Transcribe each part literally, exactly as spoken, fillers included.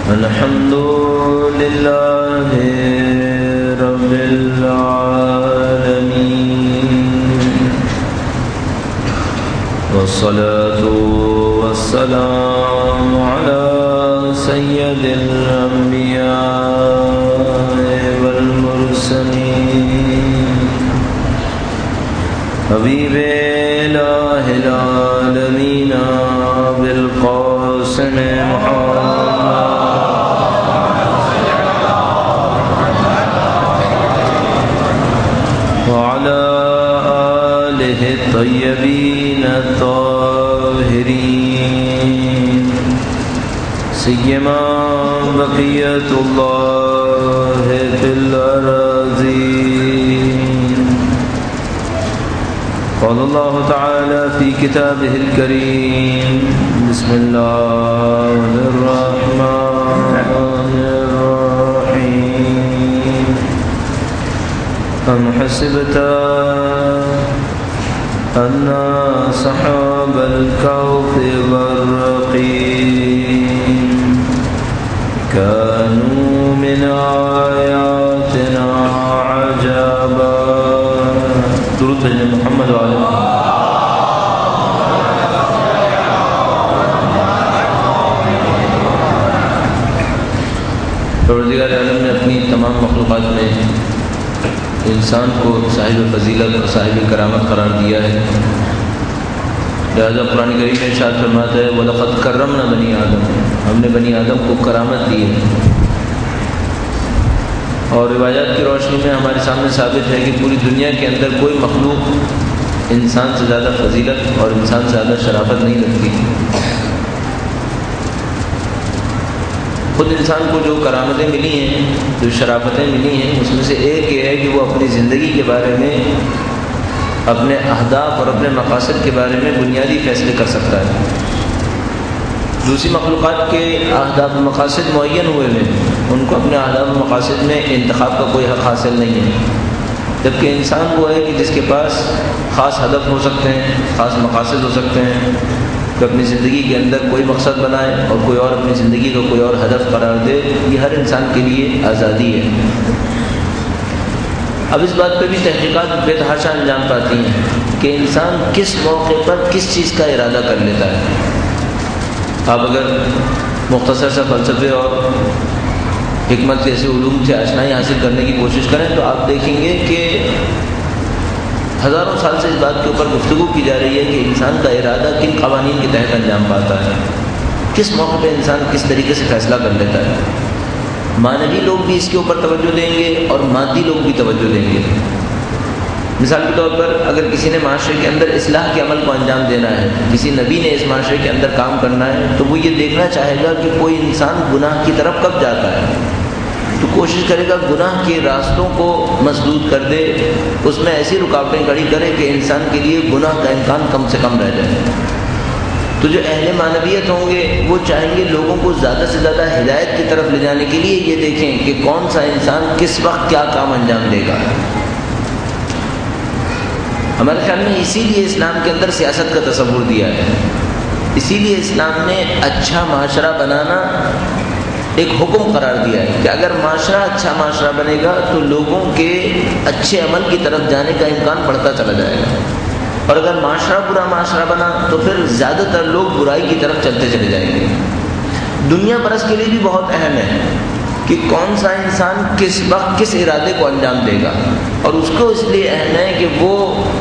الحمد لله رب العالمين والصلاة والسلام على سيد الأنبياء والمرسلين حبيب إله العالمين بالقاسم محمد وعلى آله الطيبين الطاهرين سيما بقية الله في الأراضين. قال الله تعالى في كتابه الكريم: بسم الله الرحمن الرحيم. أم حسبت أن أصحاب الكهف والرقيم كانوا من آياتنا عجبا. درود بھیجیں محمد وعلى پروردگار عالم نے اپنی تمام مخلوقات میں انسان کو صاحب فضیلت اور صاحب کرامت قرار دیا ہے. لہذا قرآن کریم میں ارشاد فرماتا ہے: وَلَقَدْ كَرَّمْنَا بَنِي آدم. ہم نے بنی آدم کو کرامت دی ہے. اور روایات کی روشنی میں ہمارے سامنے ثابت ہے کہ پوری دنیا کے اندر کوئی مخلوق انسان سے زیادہ فضیلت اور انسان سے زیادہ شرافت نہیں رکھتی. خود انسان کو جو کرامتیں ملی ہیں، جو شرافتیں ملی ہیں، اس میں سے ایک یہ ہے کہ وہ اپنی زندگی کے بارے میں، اپنے اہداف اور اپنے مقاصد کے بارے میں بنیادی فیصلے کر سکتا ہے. دوسری مخلوقات کے اہداف و مقاصد معین ہوئے ہیں، ان کو اپنے اہداف و مقاصد میں انتخاب کا کوئی حق حاصل نہیں ہے. جبکہ انسان وہ ہے کہ جس کے پاس خاص ہدف ہو سکتے ہیں، خاص مقاصد ہو سکتے ہیں، کہ اپنی زندگی کے اندر کوئی مقصد بنائے اور کوئی اور اپنی زندگی کو کوئی اور ہدف قرار دے. یہ ہر انسان کے لیے آزادی ہے. اب اس بات پہ بھی تحقیقات بے تحاشا انجام پاتی ہیں کہ انسان کس موقع پر کس چیز کا ارادہ کر لیتا ہے. آپ اگر مختصر سے فلسفے اور حکمت جیسے علوم سے آشنائی حاصل کرنے کی کوشش کریں تو آپ دیکھیں گے کہ ہزاروں سال سے اس بات کے اوپر گفتگو کی جا رہی ہے کہ انسان کا ارادہ کن قوانین کے تحت انجام پاتا ہے، کس موقع پہ انسان کس طریقے سے فیصلہ کر لیتا ہے. مانوی لوگ بھی اس کے اوپر توجہ دیں گے اور مادی لوگ بھی توجہ دیں گے. مثال کے طور پر اگر کسی نے معاشرے کے اندر اصلاح کے عمل کو انجام دینا ہے، کسی نبی نے اس معاشرے کے اندر کام کرنا ہے، تو وہ یہ دیکھنا چاہے گا کہ کوئی انسان گناہ کی طرف کب جاتا ہے، تو کوشش کرے گا گناہ کے راستوں کو مسدود کر دے، اس میں ایسی رکاوٹیں کھڑی کرے کہ انسان کے لیے گناہ کا امکان کم سے کم رہ جائے. تو جو اہل معنویت ہوں گے وہ چاہیں گے لوگوں کو زیادہ سے زیادہ ہدایت کی طرف لے جانے کے لیے یہ دیکھیں کہ کون سا انسان کس وقت کیا کام انجام دے گا. ہمارے خیال میں اسی لیے اسلام کے اندر سیاست کا تصور دیا ہے. اسی لیے اسلام نے اچھا معاشرہ بنانا ایک حکم قرار دیا ہے کہ اگر معاشرہ اچھا معاشرہ بنے گا تو لوگوں کے اچھے عمل کی طرف جانے کا امکان بڑھتا چلا جائے گا، اور اگر معاشرہ برا معاشرہ بنا تو پھر زیادہ تر لوگ برائی کی طرف چلتے چلے جائیں گے. دنیا پرست کے لیے بھی بہت اہم ہے کہ کون سا انسان کس وقت کس ارادے کو انجام دے گا، اور اس کو اس لیے اہم ہے کہ وہ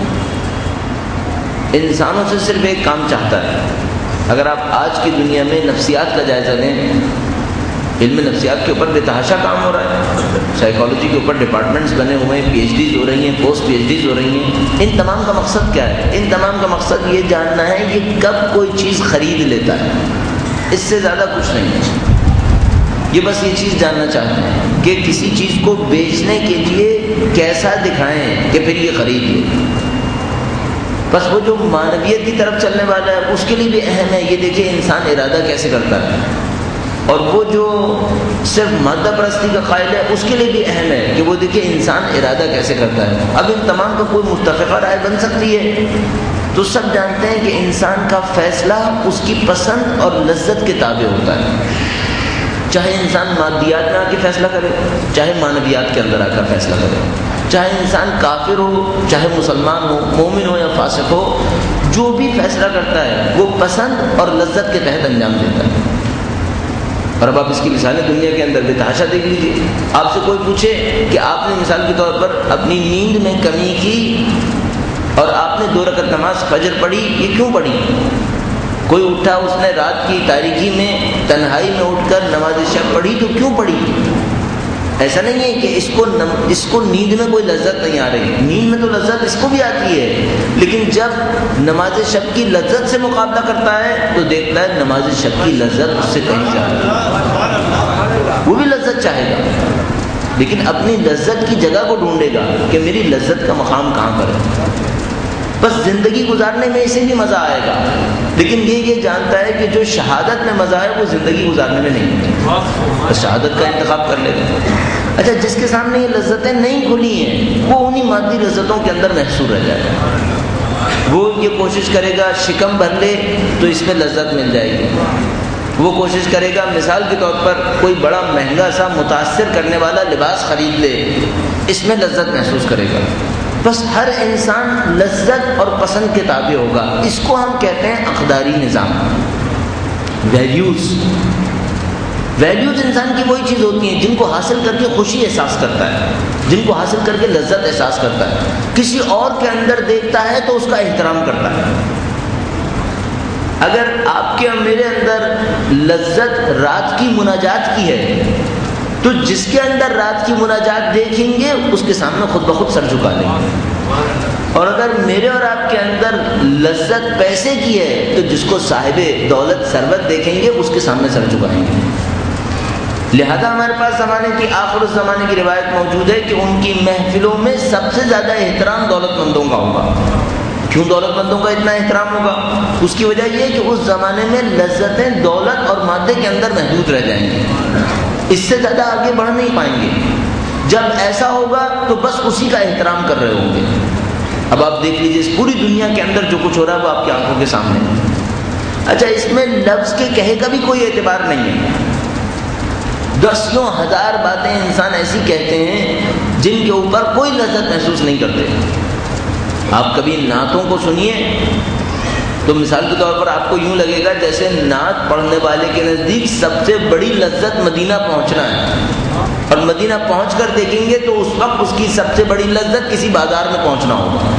انسانوں سے صرف ایک کام چاہتا ہے. اگر آپ آج کی دنیا میں نفسیات کا جائزہ لیں، علم نفسیات کے اوپر بے تحاشا کام ہو رہا ہے، سائیکالوجی کے اوپر ڈپارٹمنٹس بنے ہوئے ہیں، پی ایچ ڈیز ہو رہی ہیں، پوسٹ پی ایچ ڈیز ہو رہی ہیں. ان تمام کا مقصد کیا ہے؟ ان تمام کا مقصد یہ جاننا ہے کہ کب کوئی چیز خرید لیتا ہے، اس سے زیادہ کچھ نہیں ہے. یہ بس یہ چیز جاننا چاہتے ہیں کہ کسی چیز کو بیچنے کے لیے کیسا دکھائیں کہ پھر یہ خرید لے. بس وہ جو معنویت کی طرف چلنے والا ہے اس کے لیے بھی اہم ہے یہ دیکھیں انسان ارادہ کیسے کرتا ہے، اور وہ جو صرف مادہ پرستی کا قائل ہے اس کے لیے بھی اہم ہے کہ وہ دیکھیں انسان ارادہ کیسے کرتا ہے. اب ان تمام کا کوئی متفقہ رائے بن سکتی ہے؟ تو سب جانتے ہیں کہ انسان کا فیصلہ اس کی پسند اور لذت کے تابع ہوتا ہے. چاہے انسان مادیات میں آ کے فیصلہ کرے، چاہے معنویات کے اندر آ کر فیصلہ کرے، چاہے انسان کافر ہو، چاہے مسلمان ہو، مومن ہو یا فاسق ہو، جو بھی فیصلہ کرتا ہے وہ پسند اور لذت کے تحت انجام دیتا ہے۔ اور اب آپ اس کی مثالیں دنیا کے اندر بے تحاشا دیکھ لیجیے۔ آپ سے کوئی پوچھے کہ آپ نے مثال کے طور پر اپنی نیند میں کمی کی اور آپ نے دو رکعت نماز فجر پڑھی، یہ کیوں پڑھی؟ کوئی اٹھا، اس نے رات کی تاریکی میں تنہائی میں اٹھ کر نماز شب پڑھی، تو کیوں پڑھی؟ ایسا نہیں ہے کہ اس کو نم... اس کو نیند میں کوئی لذت نہیں آ رہی، نیند میں تو لذت اس کو بھی آتی ہے، لیکن جب نماز شب کی لذت سے مقابلہ کرتا ہے تو دیکھتا ہے نماز شب کی لذت اس سے کہیں زیادہ ہے، وہ بھی لذت چاہے گا، لیکن اپنی لذت کی جگہ کو ڈھونڈے گا کہ میری لذت کا مقام کہاں پر ہے۔ بس زندگی گزارنے میں اسے بھی مزہ آئے گا، لیکن یہ یہ جانتا ہے کہ جو شہادت میں مزہ ہے وہ زندگی گزارنے میں نہیں ہے، بس شہادت کا انتخاب کر لے گا۔ اچھا، جس کے سامنے یہ لذتیں نہیں کھلی ہیں وہ انہی مادی لذتوں کے اندر محصور رہ جائے گا، وہ یہ کوشش کرے گا شکم بھر لے تو اس میں لذت مل جائے گی، وہ کوشش کرے گا مثال کے طور پر کوئی بڑا مہنگا سا متاثر کرنے والا لباس خرید لے، اس میں لذت محسوس کرے گا۔ بس ہر انسان لذت اور پسند کے تابع ہوگا، اس کو ہم کہتے ہیں اقداری نظام، ویلیوز۔ ویلیوز انسان کی وہی چیز ہوتی ہیں جن کو حاصل کر کے خوشی احساس کرتا ہے، جن کو حاصل کر کے لذت احساس کرتا ہے، کسی اور کے اندر دیکھتا ہے تو اس کا احترام کرتا ہے۔ اگر آپ کے اور میرے اندر لذت رات کی مناجات کی ہے تو جس کے اندر رات کی مناجات دیکھیں گے اس کے سامنے خود بخود سر جھکا لیں گے، اور اگر میرے اور آپ کے اندر لذت پیسے کی ہے تو جس کو صاحب دولت ثروت دیکھیں گے اس کے سامنے سر جھکائیں گے۔ لہذا ہمارے پاس زمانے کی آخر الزمانے کی روایت موجود ہے کہ ان کی محفلوں میں سب سے زیادہ احترام دولت مندوں کا ہوگا۔ کیوں دولت مندوں کا اتنا احترام ہوگا؟ اس کی وجہ یہ ہے کہ اس زمانے میں لذتیں دولت اور مادے کے اندر محدود رہ جائیں گی، اس سے زیادہ آگے بڑھ نہیں پائیں گے۔ جب ایسا ہوگا تو بس اسی کا احترام کر رہے ہوں گے۔ اب آپ دیکھ لیجیے اس پوری دنیا کے اندر جو کچھ ہو رہا ہے وہ آپ کی آنکھوں کے سامنے ہے۔ اچھا، اس میں لفظ کے کہے کا بھی کوئی اعتبار نہیں ہے۔ دسیوں ہزار باتیں انسان ایسی کہتے ہیں جن کے اوپر کوئی لذت محسوس نہیں کرتے۔ آپ کبھی نعتوں کو سنیے تو مثال کے طور پر آپ کو یوں لگے گا جیسے نعت پڑھنے والے کے نزدیک سب سے بڑی لذت مدینہ پہنچنا ہے، اور مدینہ پہنچ کر دیکھیں گے تو اس وقت اس کی سب سے بڑی لذت کسی بازار میں پہنچنا ہوگا۔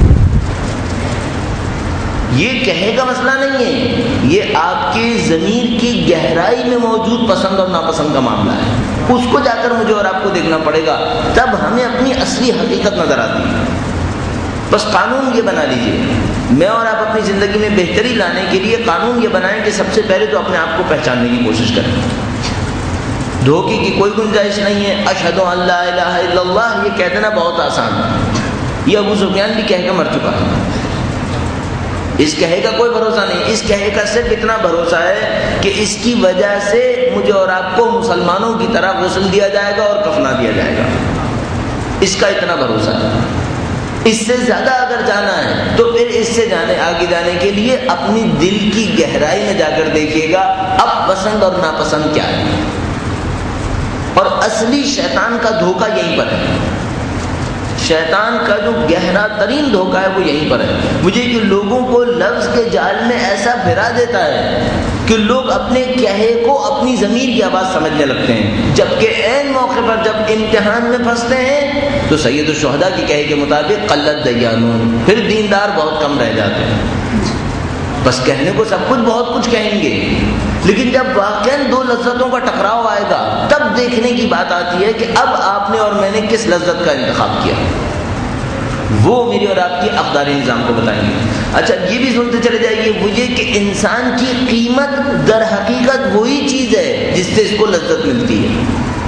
یہ کہے کا مسئلہ نہیں ہے، یہ آپ کی ضمیر کی گہرائی میں موجود پسند اور ناپسند کا معاملہ ہے۔ اس کو جا کر مجھے اور آپ کو دیکھنا پڑے گا، تب ہمیں اپنی اصلی حقیقت نظر آتی ہے۔ بس قانون یہ بنا لیجئے، میں اور آپ اپنی زندگی میں بہتری لانے کے لیے قانون یہ بنائیں کہ سب سے پہلے تو اپنے آپ کو پہچاننے کی کوشش کریں۔ دھوکے کی کوئی گنجائش نہیں ہے۔ اشہد ان لا الہ الا اللہ یہ کہہ دینا بہت آسان ہے، یہ ابو سفیان بھی کہہ کے مر چکا ہے۔ اس کہے کا کوئی بھروسہ نہیں، اس کہے کا صرف اتنا بھروسہ ہے کہ اس کی وجہ سے مجھے اور آپ کو مسلمانوں کی طرح غسل دیا جائے گا اور کفنا دیا جائے گا، اس کا اتنا بھروسہ ہے۔ اس سے زیادہ اگر جانا ہے تو پھر اس سے جانے آگے جانے کے لیے اپنی دل کی گہرائی میں جا کر دیکھیے گا اب پسند اور ناپسند کیا ہے، اور اصلی شیطان کا دھوکہ یہیں پر ہے۔ شیطان کا جو گہرا ترین دھوکہ ہے وہ یہیں پر ہے۔ مجھے کہ لوگوں کو لفظ کے جال میں ایسا پھرا دیتا ہے کہ لوگ اپنے کہے کو اپنی ضمیر کی آواز سمجھنے لگتے ہیں، جبکہ عین موقع پر جب امتحان میں پھنستے ہیں تو سید الشہداء کی کہے کے مطابق قلت دیانون، پھر دیندار بہت کم رہ جاتے ہیں۔ بس کہنے کو سب کچھ بہت کچھ کہیں گے، لیکن جب واقعاً دو لذتوں کا ٹکراؤ آئے گا تب دیکھنے کی بات آتی ہے کہ اب آپ نے اور میں نے کس لذت کا انتخاب کیا، وہ میری اور آپ کی اقداری نظام کو بتائیں گے۔ اچھا، یہ بھی سنتے چلے جائیے وہ یہ کہ انسان کی قیمت در حقیقت وہی چیز ہے جس سے اس کو لذت ملتی ہے۔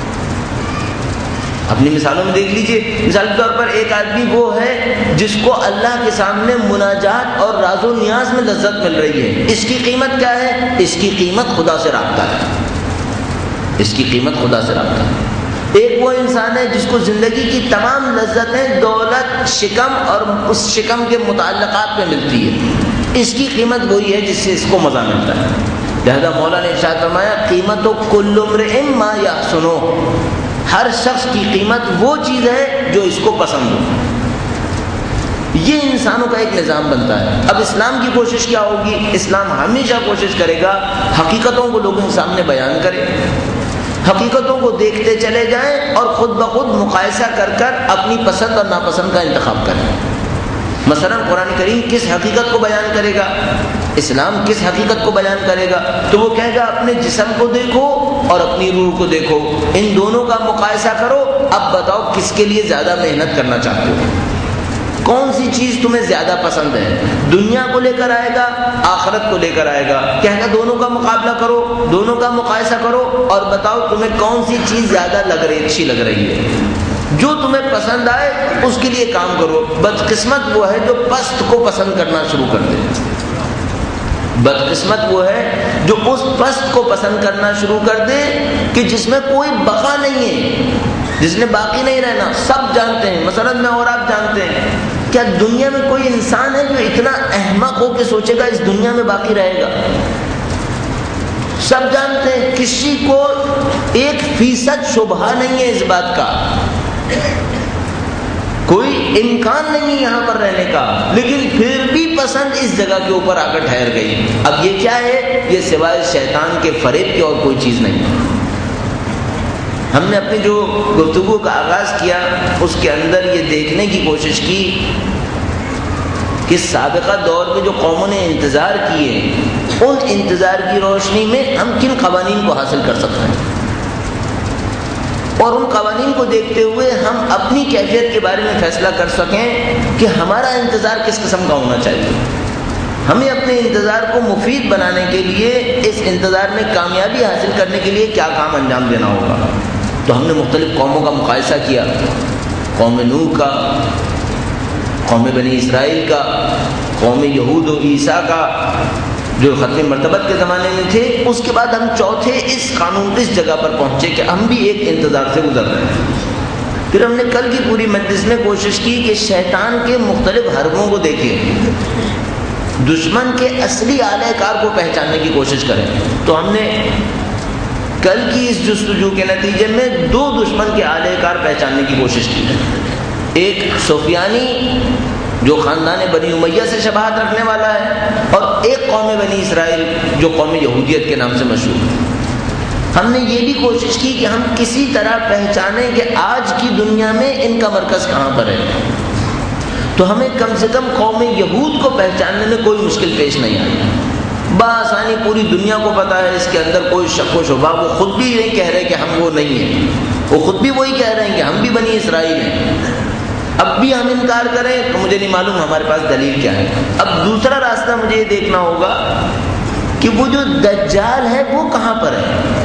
اپنی مثالوں میں دیکھ لیجئے، مثال کے طور پر ایک آدمی وہ ہے جس کو اللہ کے سامنے مناجات اور راز و نیاز میں لذت مل رہی ہے، اس کی قیمت کیا ہے؟ اس کی قیمت خدا سے رابطہ ہے، اس کی قیمت خدا سے رابطہ ہے۔ ایک وہ انسان ہے جس کو زندگی کی تمام لذتیں دولت، شکم اور اس شکم کے متعلقات میں ملتی ہے، اس کی قیمت وہی ہے جس سے اس کو مزہ ملتا ہے۔ لہذا مولا نے ارشاد فرمایا قیمت کل امرئ ما یحسنہ، ہر شخص کی قیمت وہ چیز ہے جو اس کو پسند ہو۔ یہ انسانوں کا ایک نظام بنتا ہے۔ اب اسلام کی کوشش کیا ہوگی؟ اسلام ہمیشہ کوشش کرے گا حقیقتوں کو لوگوں کے سامنے بیان کرے، حقیقتوں کو دیکھتے چلے جائیں اور خود بخود مقایسہ کر کر اپنی پسند اور ناپسند کا انتخاب کریں۔ مثلا قرآن کریم کس حقیقت کو بیان کرے گا؟ اسلام کس حقیقت کو بیان کرے گا؟ تو وہ کہے گا اپنے جسم کو دیکھو اور اپنی روح کو دیکھو، ان دونوں کا مقایسہ کرو، اب بتاؤ کس کے لیے زیادہ محنت کرنا چاہتے ہو، کون سی چیز تمہیں زیادہ پسند ہے؟ دنیا کو لے کر آئے گا، آخرت کو لے کر آئے گا، کہے گا دونوں کا مقابلہ کرو، دونوں کا مقایسہ کرو اور بتاؤ تمہیں کون سی چیز زیادہ لگ رہی اچھی لگ رہی ہے، جو تمہیں پسند آئے اس کے لیے کام کرو۔ بدقسمت وہ ہے جو پست کو پسند کرنا شروع کر دے، بدقسمت وہ ہے جو اس پست کو پسند کرنا شروع کر دے کہ جس میں کوئی بقا نہیں ہے، جس نے باقی نہیں رہنا۔ سب جانتے ہیں، مثلا میں اور آپ جانتے ہیں، کیا دنیا میں کوئی انسان ہے جو اتنا احمق ہو کہ سوچے گا اس دنیا میں باقی رہے گا؟ سب جانتے ہیں، کسی کو ایک فیصد شبہ نہیں ہے اس بات کا، کوئی امکان نہیں ہے یہاں پر رہنے کا، لیکن پھر بھی پسند اس جگہ کے اوپر آ کر ٹھہر گئی۔ اب یہ کیا ہے؟ یہ سوائے شیطان کے فریب کی اور کوئی چیز نہیں ہے۔ ہم نے اپنی جو گفتگو کا آغاز کیا اس کے اندر یہ دیکھنے کی کوشش کی کہ سابقہ دور میں جو قوموں نے انتظار کیے، ان انتظار کی روشنی میں ہم کن قوانین کو حاصل کر سکتے ہیں، اور ان قوانین کو دیکھتے ہوئے ہم اپنی کیفیت کے بارے میں فیصلہ کر سکیں کہ ہمارا انتظار کس قسم کا ہونا چاہیے۔ ہمیں اپنے انتظار کو مفید بنانے کے لیے، اس انتظار میں کامیابی حاصل کرنے کے لیے کیا کام انجام دینا ہوگا۔ تو ہم نے مختلف قوموں کا مقایسہ کیا، قوم نوح کا، قوم بنی اسرائیل کا، قوم یہود و عیسیٰ کا جو ختم مرتبت کے زمانے میں تھے، اس کے بعد ہم چوتھے اس قانون اس جگہ پر پہنچے کہ ہم بھی ایک انتظار سے گزر رہے ہیں۔ پھر ہم نے کل کی پوری مجلس میں کوشش کی کہ شیطان کے مختلف حربوں کو دیکھیں، دشمن کے اصلی آلہ کار کو پہچاننے کی کوشش کریں۔ تو ہم نے کل کی اس جستجو کے نتیجے میں دو دشمن کے آلہ کار پہچاننے کی کوشش کی، ایک سفیانی جو خاندان بنی امیہ سے شباہت رکھنے والا ہے، اور ایک قوم بنی اسرائیل جو قوم یہودیت کے نام سے مشہور ہے۔ ہم نے یہ بھی کوشش کی کہ ہم کسی طرح پہچانیں کہ آج کی دنیا میں ان کا مرکز کہاں پر ہے، تو ہمیں کم سے کم قوم یہود کو پہچاننے میں کوئی مشکل پیش نہیں آئی۔ بآسانی پوری دنیا کو پتا ہے، اس کے اندر کوئی شک و شبہ، وہ خود بھی نہیں کہہ رہے کہ ہم وہ نہیں ہیں، وہ خود بھی وہی کہہ رہے ہیں کہ ہم بھی بنی اسرائیل ہیں۔ اب بھی ہم انکار کریں تو مجھے نہیں معلوم ہمارے پاس دلیل کیا ہے۔ اب دوسرا راستہ مجھے یہ دیکھنا ہوگا کہ وہ جو دجال ہے وہ کہاں پر ہے۔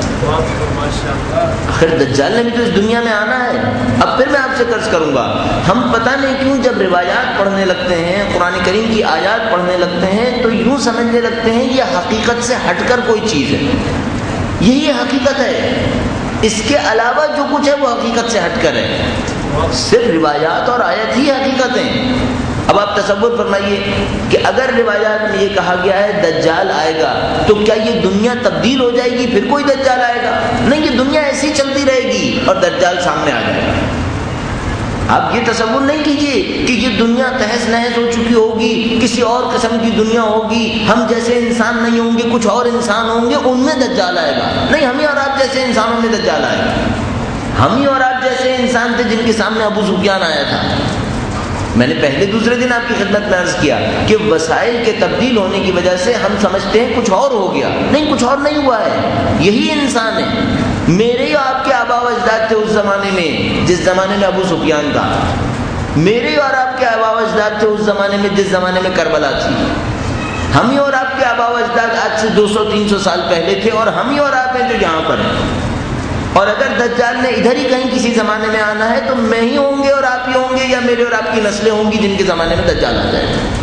آخر دجال نے بھی تو اس دنیا میں آنا ہے۔ اب پھر میں آپ سے عرض کروں گا، ہم پتہ نہیں کیوں جب روایات پڑھنے لگتے ہیں، قرآن کریم کی آیات پڑھنے لگتے ہیں، تو یوں سمجھنے لگتے ہیں یہ حقیقت سے ہٹ کر کوئی چیز ہے، یہی حقیقت ہے، اس کے علاوہ جو کچھ ہے وہ حقیقت سے ہٹ کر ہے۔ صرف روایات اور آیت ہی حقیقتیں۔ اب آپ تصور فرمائیے کہ اگر روایات میں یہ کہا گیا ہے دجال آئے گا، تو کیا یہ دنیا تبدیل ہو جائے گی پھر کوئی دجال آئے گا؟ نہیں، یہ دنیا ایسی چلتی رہے گی اور دجال سامنے آ جائے گا۔ آپ یہ تصور نہیں کیجیے کہ یہ دنیا تہس نہس ہو چکی ہوگی، کسی اور قسم کی دنیا ہوگی، ہم جیسے انسان نہیں ہوں گے، کچھ اور انسان ہوں گے، ان میں دجال آئے گا۔ نہیں، ہم ہی اور آپ جیسے انسانوں میں دجال آئے گا۔ ہم ہی اور آپ جیسے انسان تھے جن کے سامنے ابو سفیان آیا تھا۔ میں نے پہلے دوسرے دن آپ کی خدمت میں عرض کیا کہ وسائل کے تبدیل ہونے کی وجہ سے ہم سمجھتے ہیں کچھ اور ہو گیا، نہیں، کچھ اور نہیں ہوا ہے، یہی انسان ہے۔ میرے ہی آپ کے آبا و اجداد تھے اس زمانے میں جس زمانے میں ابو سفیان تھا، میرے ہی اور آپ کے آبا و اجداد تھے اس زمانے میں جس زمانے میں کربلا تھی۔ ہم ہی اور آپ کے آبا و اجداد آج سے دو سو تین سو سال پہلے تھے، اور ہم ہی اور آپ ہیں جو یہاں پر ہیں۔ اور اگر دجال نے ادھر ہی کہیں کسی زمانے میں آنا ہے تو میں ہی ہوں گے اور آپ ہی ہوں گے، یا میرے اور آپ کی نسلیں ہوں گی جن کے زمانے میں دجال آ جائے گا۔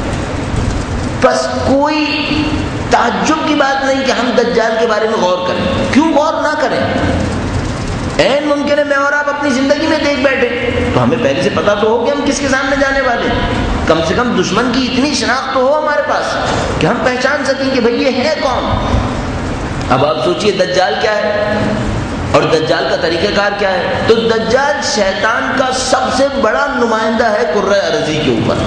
بس کوئی تعجب کی بات نہیں کہ ہم دجال کے بارے میں غور کریں۔ کیوں غور نہ کریں؟ عین ممکن ہے میں اور آپ اپنی زندگی میں دیکھ بیٹھے تو ہمیں پہلے سے پتا تو ہو کہ ہم کس کے سامنے جانے والے ہیں۔ کم سے کم دشمن کی اتنی شناخت تو ہو ہمارے پاس کہ ہم پہچان سکیں کہ بھئی یہ ہے کون۔ اب آپ سوچئے دجال کیا ہے اور دجال کا طریقہ کار کیا ہے. تو دجال شیطان کا سب سے بڑا نمائندہ ہے کرۂ ارضی کے اوپر.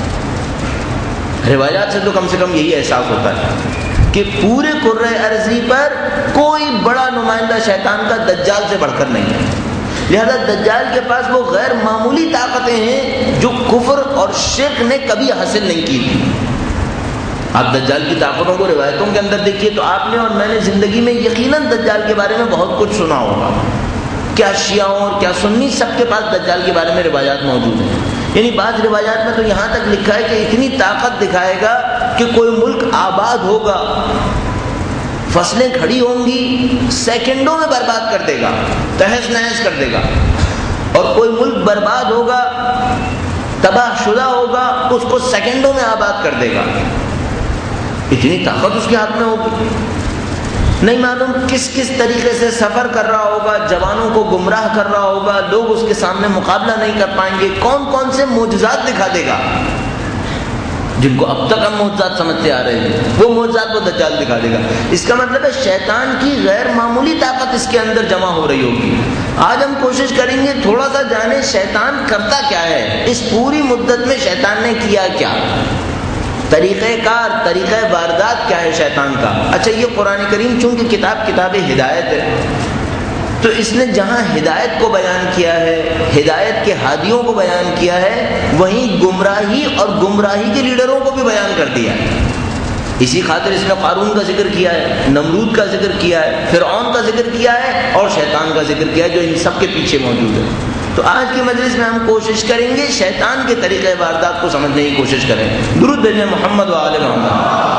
روایات سے تو کم سے کم یہی احساس ہوتا ہے کہ پورے کرۂ ارضی پر کوئی بڑا نمائندہ شیطان کا دجال سے بڑھ کر نہیں ہے. لہذا دجال کے پاس وہ غیر معمولی طاقتیں ہیں جو کفر اور شرک نے کبھی حاصل نہیں کی تھی. آپ دجال کی طاقتوں کو روایتوں کے اندر دیکھیے تو آپ نے اور میں نے زندگی میں یقیناً دجال کے بارے میں بہت کچھ سنا ہوگا. کیا شیعوں اور کیا سنی سب کے پاس دجال کے بارے میں روایات موجود ہیں. یعنی بعض روایات میں تو یہاں تک لکھا ہے کہ اتنی طاقت دکھائے گا کہ کوئی ملک آباد ہوگا, فصلیں کھڑی ہوں گی, سیکنڈوں میں برباد کر دے گا, تہس نہس کر دے گا. اور کوئی ملک برباد ہوگا, تباہ شدہ ہوگا, اس کو سیکنڈوں میں آباد کر دے گا. اتنی طاقت اس کے ہاتھ میں ہوگی. نہیں معلوم کس کس طریقے سے سفر کر رہا ہوگا, جوانوں کو گمراہ کر رہا ہوگا, لوگ اس کے سامنے مقابلہ نہیں کر پائیں گے. کون کون سے معجزات دکھا دے گا جن کو اب تک ہم معجزات سمجھتے آ رہے ہیں, وہ معجزات وہ دجال دکھا دے گا. اس کا مطلب ہے شیطان کی غیر معمولی طاقت اس کے اندر جمع ہو رہی ہوگی. آج ہم کوشش کریں گے تھوڑا سا جانے شیطان کرتا کیا ہے, اس پوری مدت میں شیطان نے کیا کیا, طریقہ کار, طریقہ واردات کیا ہے شیطان کا. اچھا, یہ قرآن کریم چونکہ کتاب کتاب ہدایت ہے تو اس نے جہاں ہدایت کو بیان کیا ہے, ہدایت کے ہادیوں کو بیان کیا ہے, وہیں گمراہی اور گمراہی کے لیڈروں کو بھی بیان کر دیا ہے. اسی خاطر اس نے قارون کا ذکر کیا ہے, نمرود کا ذکر کیا ہے, فرعون کا ذکر کیا ہے اور شیطان کا ذکر کیا ہے جو ان سب کے پیچھے موجود ہے. تو آج کی مجلس میں ہم کوشش کریں گے شیطان کے طریقہ واردات کو سمجھنے کی کوشش کریں. درود بھیجیں محمد و آل محمد.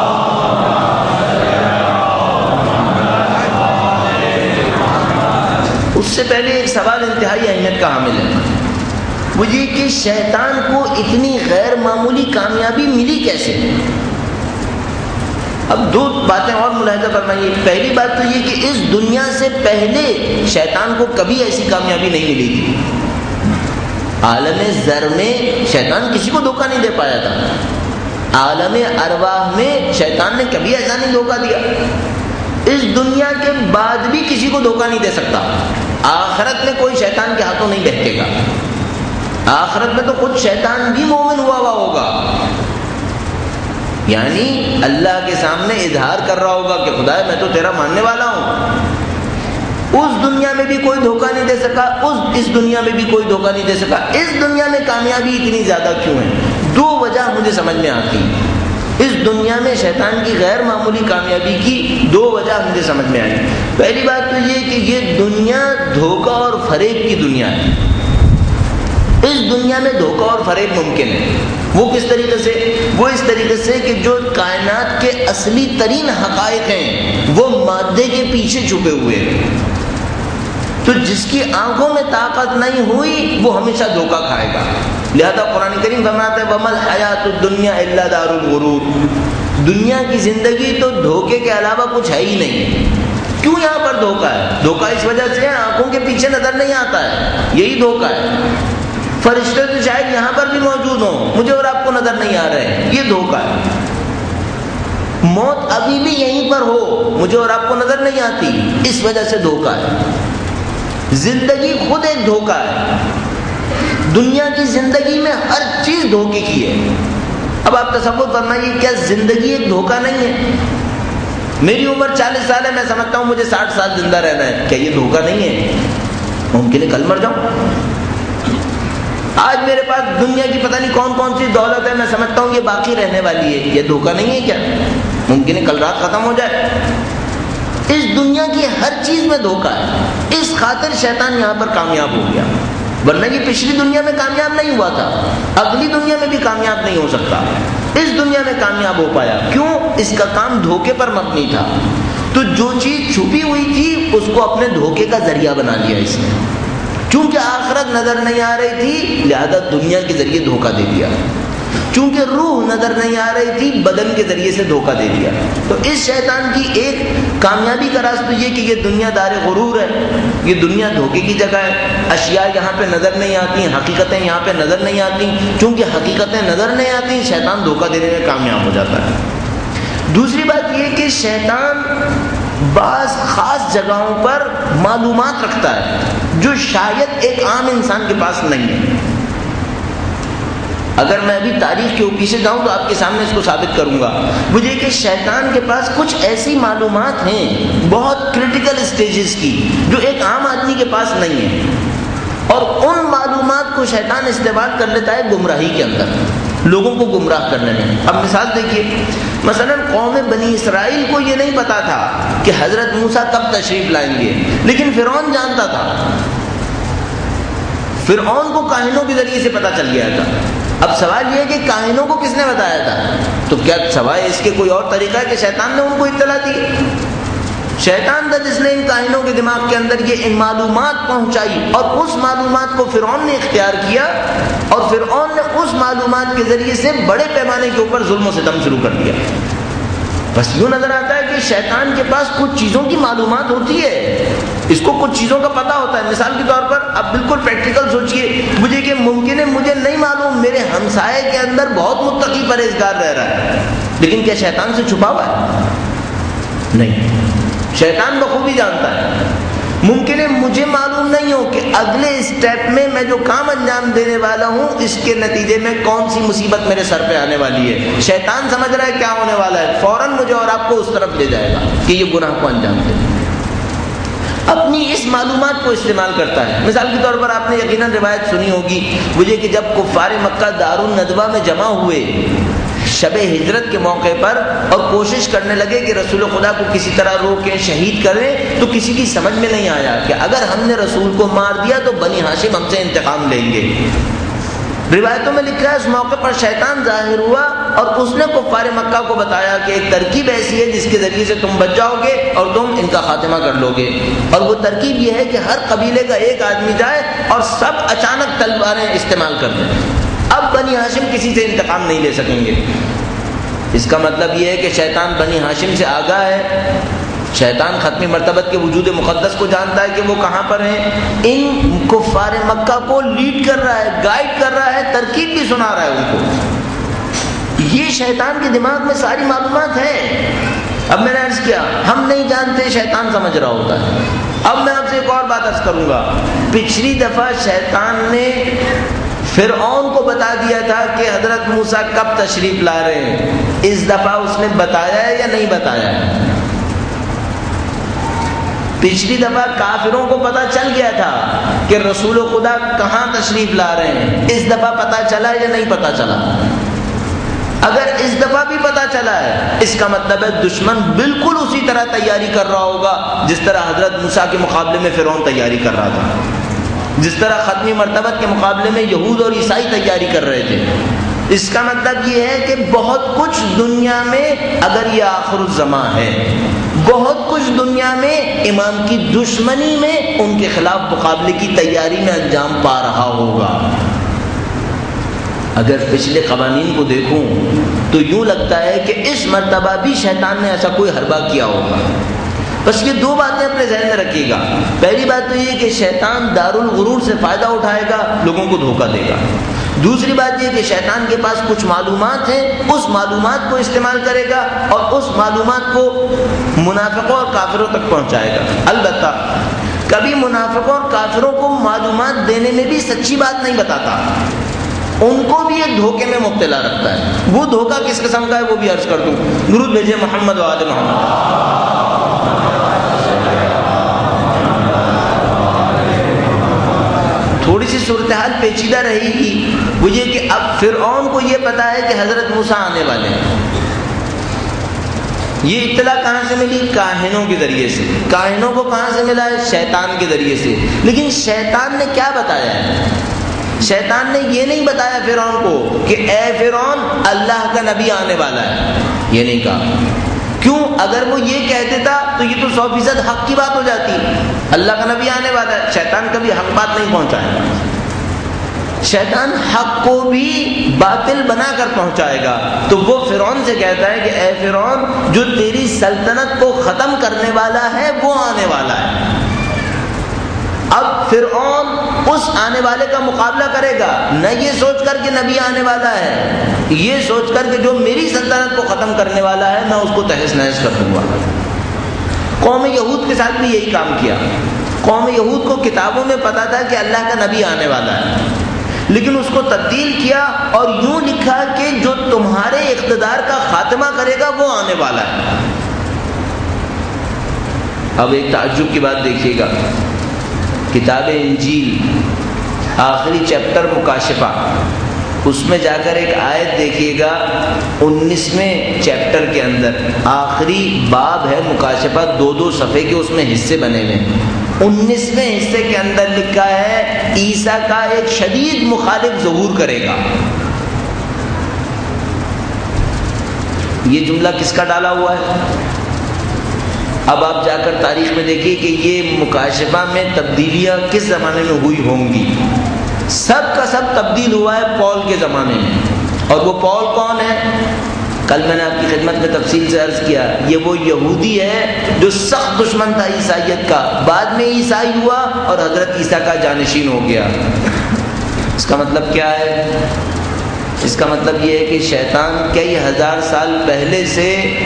اس سے پہلے ایک سوال انتہائی اہمیت کا حامل ہے, وہ یہ کہ شیطان کو اتنی غیر معمولی کامیابی ملی کیسے. اب دو باتیں اور ملاحظہ فرمائیے. پہلی بات تو یہ کہ اس دنیا سے پہلے شیطان کو کبھی ایسی کامیابی نہیں ملی تھی. عالم زر میں شیطان کسی کو دھوکہ نہیں دے پایا تھا. عالم ارواح میں شیطان نے کبھی ایسا نہیں دھوکہ دیا. اس دنیا کے بعد بھی کسی کو دھوکہ نہیں دے سکتا. آخرت میں کوئی شیطان کے ہاتھوں نہیں بہکے گا. آخرت میں تو خود شیطان بھی مومن ہوا ہوا ہوگا, یعنی اللہ کے سامنے اظہار کر رہا ہوگا کہ خدایا میں تو تیرا ماننے والا ہوں. اس دنیا میں بھی کوئی دھوکہ نہیں دے سکا, اس اس دنیا میں بھی کوئی دھوکہ نہیں دے سکا. اس دنیا میں کامیابی اتنی زیادہ کیوں ہے؟ دو وجہ مجھے سمجھ میں آتی. اس دنیا میں شیطان کی غیر معمولی کامیابی کی دو وجہ مجھے سمجھ میں آئی. پہلی بات تو یہ کہ یہ دنیا دھوکہ اور فریب کی دنیا ہے. اس دنیا میں دھوکہ اور فریب ممکن ہے. وہ کس طریقے سے؟ وہ اس طریقے سے کہ جو کائنات کے اصلی ترین حقائق ہیں وہ مادے کے پیچھے چھپے ہوئے ہیں. تو جس کی آنکھوں میں طاقت نہیں ہوئی وہ ہمیشہ دھوکہ کھائے گا. لہذا قرآن کریم فرماتا ہے وَمَا الْحَيَاةُ الدُّنْيَا إِلَّا دَارُ الْغُرُورِ, دنیا کی زندگی تو دھوکے کے علاوہ کچھ ہے ہی نہیں. کیوں یہاں پر دھوکہ ہے؟ دھوکہ اس وجہ سے ہے آنکھوں کے پیچھے نظر نہیں آتا ہے, یہی دھوکہ ہے. فرشتے تو شاید یہاں پر بھی موجود ہوں, مجھے اور آپ کو نظر نہیں آ رہے ہیں, یہ دھوکہ ہے. موت ابھی بھی یہیں پر ہو, مجھے اور آپ کو نظر نہیں آتی, اس وجہ سے دھوکہ ہے. زندگی خود ایک دھوکہ ہے. دنیا کی زندگی میں ہر چیز دھوکے کی ہے. اب آپ تصور فرمائیے, کیا زندگی ایک دھوکہ نہیں ہے؟ میری عمر چالیس سال ہے, میں سمجھتا ہوں مجھے ساٹھ سال زندہ رہنا ہے, کیا یہ دھوکہ نہیں ہے؟ ممکن ہے کل مر جاؤں. آج میرے پاس دنیا کی پتہ نہیں کون کون سی دولت ہے, میں سمجھتا ہوں یہ باقی رہنے والی ہے, یہ دھوکہ نہیں ہے کیا؟ ممکن ہے کل رات ختم ہو جائے. اس دنیا کی ہر چیز میں دھوکہ ہے. اس خاطر شیطان یہاں پر کامیاب ہو گیا, ورنہ یہ پچھلی دنیا میں کامیاب نہیں ہوا تھا, اگلی دنیا میں بھی کامیاب نہیں ہو سکتا. اس دنیا میں کامیاب ہو پایا. کیوں؟ اس کا کام دھوکے پر مبنی تھا. تو جو چیز چھپی ہوئی تھی اس کو اپنے دھوکے کا ذریعہ بنا لیا اس نے. چونکہ آخرت نظر نہیں آ رہی تھی لہذا دنیا کے ذریعے دھوکہ دے دیا. چونکہ روح نظر نہیں آ رہی تھی بدن کے ذریعے سے دھوکہ دے دیا. تو اس شیطان کی ایک کامیابی کا راز تو یہ کہ یہ دنیا دار غرور ہے, یہ دنیا دھوکے کی جگہ ہے. اشیاء یہاں پہ نظر نہیں آتی, حقیقتیں یہاں پہ نظر نہیں آتی. چونکہ حقیقتیں نظر نہیں آتی شیطان دھوکہ دینے میں کامیاب ہو جاتا ہے. دوسری بات یہ کہ شیطان بعض خاص جگہوں پر معلومات رکھتا ہے جو شاید ایک عام انسان کے پاس نہیں ہے. اگر میں ابھی تاریخ کے پیچھے جاؤں تو آپ کے سامنے اس کو ثابت کروں گا. مجھے کہ شیطان کے پاس کچھ ایسی معلومات ہیں بہت کرٹیکل اسٹیجز کی جو ایک عام آدمی کے پاس نہیں ہے, اور ان معلومات کو شیطان استعمال کر لیتا ہے گمراہی کے اندر, لوگوں کو گمراہ کرنے میں. اب مثال دیکھیے, مثلا قوم بنی اسرائیل کو یہ نہیں پتا تھا کہ حضرت موسیٰ کب تشریف لائیں گے, لیکن فرعون جانتا تھا. فرعون کو کاہنوں کے ذریعے سے پتا چل گیا تھا. اب سوال یہ ہے کہ کاہنوں کو کس نے بتایا تھا؟ تو کیا سوائے اس کے کوئی اور طریقہ ہے کہ شیطان نے ان کو اطلاع دی؟ شیطان تھا جس نے ان کاہنوں کے دماغ کے اندر یہ معلومات پہنچائی, اور اس معلومات کو فرعون نے اختیار کیا, اور فرعون نے اس معلومات کے ذریعے سے بڑے پیمانے کے اوپر ظلم و ستم شروع کر دیا. بس یوں نظر آتا ہے کہ شیطان کے پاس کچھ چیزوں کی معلومات ہوتی ہے, اس کو کچھ چیزوں کا پتہ ہوتا ہے. مثال کے طور پر اب بالکل پریکٹیکل سوچئے, مجھے کہ ممکن ہے مجھے نہیں معلوم میرے ہمسائے کے اندر بہت متقی پرہیزگار رہ رہا ہے, لیکن کیا شیطان سے چھپا ہوا ہے؟ نہیں, شیطان بخوبی جانتا ہے. ممکن ہے مجھے معلوم نہیں ہو کہ اگلے اسٹیپ میں میں جو کام انجام دینے والا ہوں اس کے نتیجے میں کون سی مصیبت میرے سر پہ آنے والی ہے. شیطان سمجھ رہا ہے کیا ہونے والا ہے, فوراً مجھے اور آپ کو اس طرف لے جائے گا کہ یہ گناہ کو انجام دے. اپنی اس معلومات کو استعمال کرتا ہے. مثال کے طور پر آپ نے یقیناً روایت سنی ہوگی مجھے کہ جب کفار مکہ دار الندوہ میں جمع ہوئے شب ہجرت کے موقع پر اور کوشش کرنے لگے کہ رسول خدا کو کسی طرح روکیں, شہید کریں, تو کسی کی سمجھ میں نہیں آیا کہ اگر ہم نے رسول کو مار دیا تو بنی ہاشم ہم سے انتقام لیں گے. روایتوں میں لکھا ہے اس موقع پر شیطان ظاہر ہوا اور اس نے کفار مکہ کو بتایا کہ ایک ترکیب ایسی ہے جس کے ذریعے سے تم بچ جاؤ گے اور تم ان کا خاتمہ کر لو گے. اور وہ ترکیب یہ ہے کہ ہر قبیلے کا ایک آدمی جائے اور سب اچانک تلواریں استعمال کر دیں. اب بنی ہاشم کسی سے انتقام نہیں لے سکیں گے. اس کا مطلب یہ ہے کہ شیطان بنی ہاشم سے آگاہ ہے. شیطان ختمی مرتبت کے وجود مقدس کو جانتا ہے کہ وہ کہاں پر ہیں. ان کفار مکہ کو لیڈ کر رہا ہے, گائیڈ کر رہا ہے, ترکیب بھی سنا رہا ہے ان کو. یہ شیطان کے دماغ میں ساری معلومات ہیں. اب میں نے عرض کیا ہم نہیں جانتے, شیطان سمجھ رہا ہوتا ہے. اب میں آپ سے ایک اور بات عرض کروں گا. پچھلی دفعہ شیطان نے فرعون کو بتا دیا تھا کہ حضرت موسیٰ کب تشریف لا رہے ہیں. اس دفعہ اس نے بتایا ہے یا نہیں بتایا ہے؟ پچھلی دفعہ کافروں کو پتا چل گیا تھا کہ رسول خدا کہاں تشریف لا رہے ہیں. اس دفعہ پتا چلا یا نہیں پتا چلا؟ اگر اس دفعہ بھی پتا چلا ہے اس کا مطلب ہے دشمن بالکل اسی طرح تیاری کر رہا ہوگا جس طرح حضرت موسیٰ کے مقابلے میں فرعون تیاری کر رہا تھا, جس طرح ختمی مرتبت کے مقابلے میں یہود اور عیسائی تیاری کر رہے تھے. اس کا مطلب یہ ہے کہ بہت کچھ دنیا میں, اگر یہ آخر الزماں ہے, بہت کچھ دنیا میں امام کی دشمنی میں ان کے خلاف مقابلے کی تیاری میں انجام پا رہا ہوگا. اگر پچھلے قوانین کو دیکھوں تو یوں لگتا ہے کہ اس مرتبہ بھی شیطان نے ایسا کوئی حربہ کیا ہوگا. بس یہ دو باتیں اپنے ذہن میں رکھیے گا. پہلی بات تو یہ کہ شیطان دار الغرور سے فائدہ اٹھائے گا, لوگوں کو دھوکہ دے گا. دوسری بات یہ کہ شیطان کے پاس کچھ معلومات ہیں, اس معلومات کو استعمال کرے گا اور اس معلومات کو منافقوں اور کافروں تک پہنچائے گا. البتہ کبھی منافقوں اور کافروں کو معلومات دینے میں بھی سچی بات نہیں بتاتا, ان کو بھی ایک دھوکے میں مبتلا رکھتا ہے. وہ دھوکہ کس قسم کا ہے وہ بھی عرض کر دوں. درود بھیجے محمد و آل محمد. تھوڑی سی صورتحال پیچیدہ رہے گی. وہ یہ کہ اب فرعون کو یہ پتا ہے کہ حضرت موسیٰ آنے والے ہیں. یہ اطلاع کہاں سے ملی؟ کاہنوں کے ذریعے سے. کاہنوں کو کہاں سے ملا ہے؟ شیطان کے ذریعے سے. لیکن شیطان نے کیا بتایا ہے؟ شیطان نے یہ نہیں بتایا فرعون کو کہ اے فرعون اللہ کا نبی آنے والا ہے, یہ نہیں کہا. کیوں؟ اگر وہ یہ کہہ دیتا تو یہ تو سو فیصد حق کی بات ہو جاتی. اللہ کا نبی آنے والا ہے, شیطان کبھی حق بات نہیں پہنچائے گا. شیطان حق کو بھی باطل بنا کر پہنچائے گا. تو وہ فرعون سے کہتا ہے کہ اے فرعون جو تیری سلطنت کو ختم کرنے والا ہے وہ آنے والا ہے. اب فرعون اس آنے والے کا مقابلہ کرے گا نہ یہ سوچ کر کہ نبی آنے والا ہے, یہ سوچ کر کہ جو میری سلطنت کو ختم کرنے والا ہے میں اس کو تہس نہس کر دوں گا. قوم یہود کے ساتھ بھی یہی کام کیا. قوم یہود کو کتابوں میں پتا تھا کہ اللہ کا نبی آنے والا ہے، لیکن اس کو تبدیل کیا اور یوں لکھا کہ جو تمہارے اقتدار کا خاتمہ کرے گا وہ آنے والا ہے. اب ایک تعجب کی بات دیکھیے گا، کتاب انجیل آخری چیپٹر مکاشفہ، اس میں جا کر ایک آیت دیکھیے گا، انیسویں چیپٹر کے اندر آخری باب ہے مکاشفہ، دو دو صفحے کے اس میں حصے بنے ہوئے ہیں. انیسویں حصے کے اندر لکھا ہے عیسیٰ کا ایک شدید مخالف ظہور کرے گا. یہ جملہ کس کا ڈالا ہوا ہے؟ اب آپ جا کر تاریخ میں دیکھیے کہ یہ مکاشفہ میں تبدیلیاں کس زمانے میں ہوئی ہوں گی. سب کا سب تبدیل ہوا ہے پول کے زمانے میں. اور وہ پول کون ہے؟ کل میں نے آپ کی خدمت میں تفصیل سے عرض کیا، یہ وہ یہودی ہے جو سخت دشمن تھا عیسائیت کا، بعد میں عیسائی ہوا اور حضرت عیسیٰ کا جانشین ہو گیا. اس کا مطلب کیا ہے؟ اس کا مطلب یہ ہے کہ شیطان کئی ہزار سال پہلے سے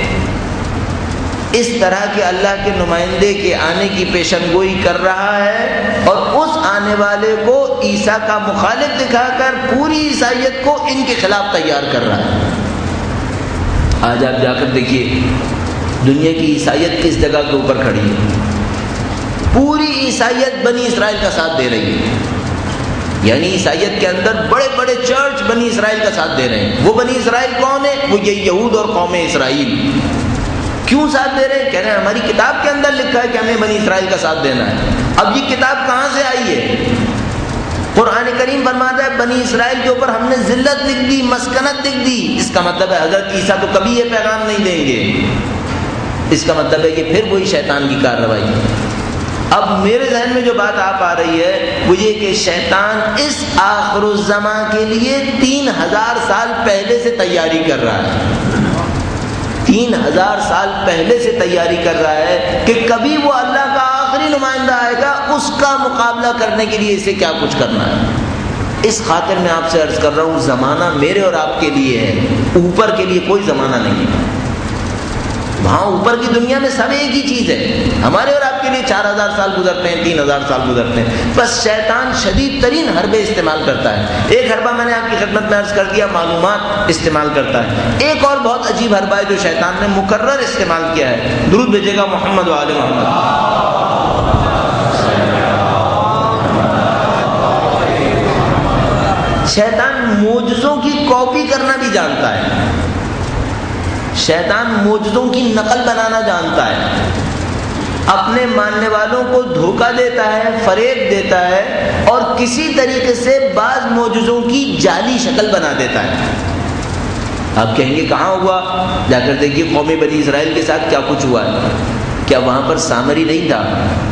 اس طرح کے اللہ کے نمائندے کے آنے کی پیشن گوئی کر رہا ہے اور اس آنے والے کو عیسیٰ کا مخالف دکھا کر پوری عیسائیت کو ان کے خلاف تیار کر رہا ہے. آج آپ جا کر دیکھیے دنیا کی عیسائیت کس جگہ کے اوپر کھڑی ہے. پوری عیسائیت بنی اسرائیل کا ساتھ دے رہی ہے. یعنی عیسائیت کے اندر بڑے بڑے چرچ بنی اسرائیل کا ساتھ دے رہے ہیں. وہ بنی اسرائیل کون ہے؟ وہ یہ یہود اور قوم اسرائیل. کیوں ساتھ دے رہے ہیں؟ کہہ رہے ہیں ہماری کتاب کے اندر لکھا ہے کہ ہمیں بنی اسرائیل کا ساتھ دینا ہے. اب یہ کتاب کہاں سے آئی ہے؟ قرآن کریم فرماتا ہے بنی اسرائیل کے اوپر ہم نے ذلت لکھ دی، مسکنت لکھ دی. اس کا مطلب ہے حضرت عیسیٰ تو کبھی یہ پیغام نہیں دیں گے. اس کا مطلب ہے کہ پھر وہی شیطان کی کارروائی. اب میرے ذہن میں جو بات آپ آ رہی ہے وہ یہ کہ شیطان اس آخر الزماں کے لیے تین ہزار سال پہلے سے تیاری کر رہا ہے. تین ہزار سال پہلے سے تیاری کر رہا ہے کہ کبھی وہ اللہ کا آخری نمائندہ آئے گا، اس کا مقابلہ کرنے کے لیے اسے کیا کچھ کرنا ہے. اس خاطر میں آپ سے عرض کر رہا ہوں زمانہ میرے اور آپ کے لیے ہے، اوپر کے لیے کوئی زمانہ نہیں ہے. وہاں اوپر کی دنیا میں سب ایک ہی چیز ہے. ہمارے اور آپ کے لیے چار ہزار سال گزرتے ہیں، تین ہزار سال گزرتے ہیں. بس شیطان شدید ترین حربے استعمال کرتا ہے. ایک حربہ میں نے آپ کی خدمت میں عرض کر دیا، معلومات استعمال کرتا ہے. ایک اور بہت عجیب حربہ ہے جو شیطان نے مکرر استعمال کیا ہے. درود بھیجے گا محمد و آل محمد. شیطان معجزوں کی کاپی کرنا بھی جانتا ہے. شیطان معجزوں کی نقل بنانا جانتا ہے. اپنے ماننے والوں کو دھوکہ دیتا ہے، فریب دیتا ہے اور کسی طریقے سے بعض معجزوں کی جعلی شکل بنا دیتا ہے. آپ کہیں گے کہاں ہوا؟ جا کر دیکھیے قوم بنی اسرائیل کے ساتھ کیا کچھ ہوا ہے. کیا وہاں پر سامری نہیں تھا؟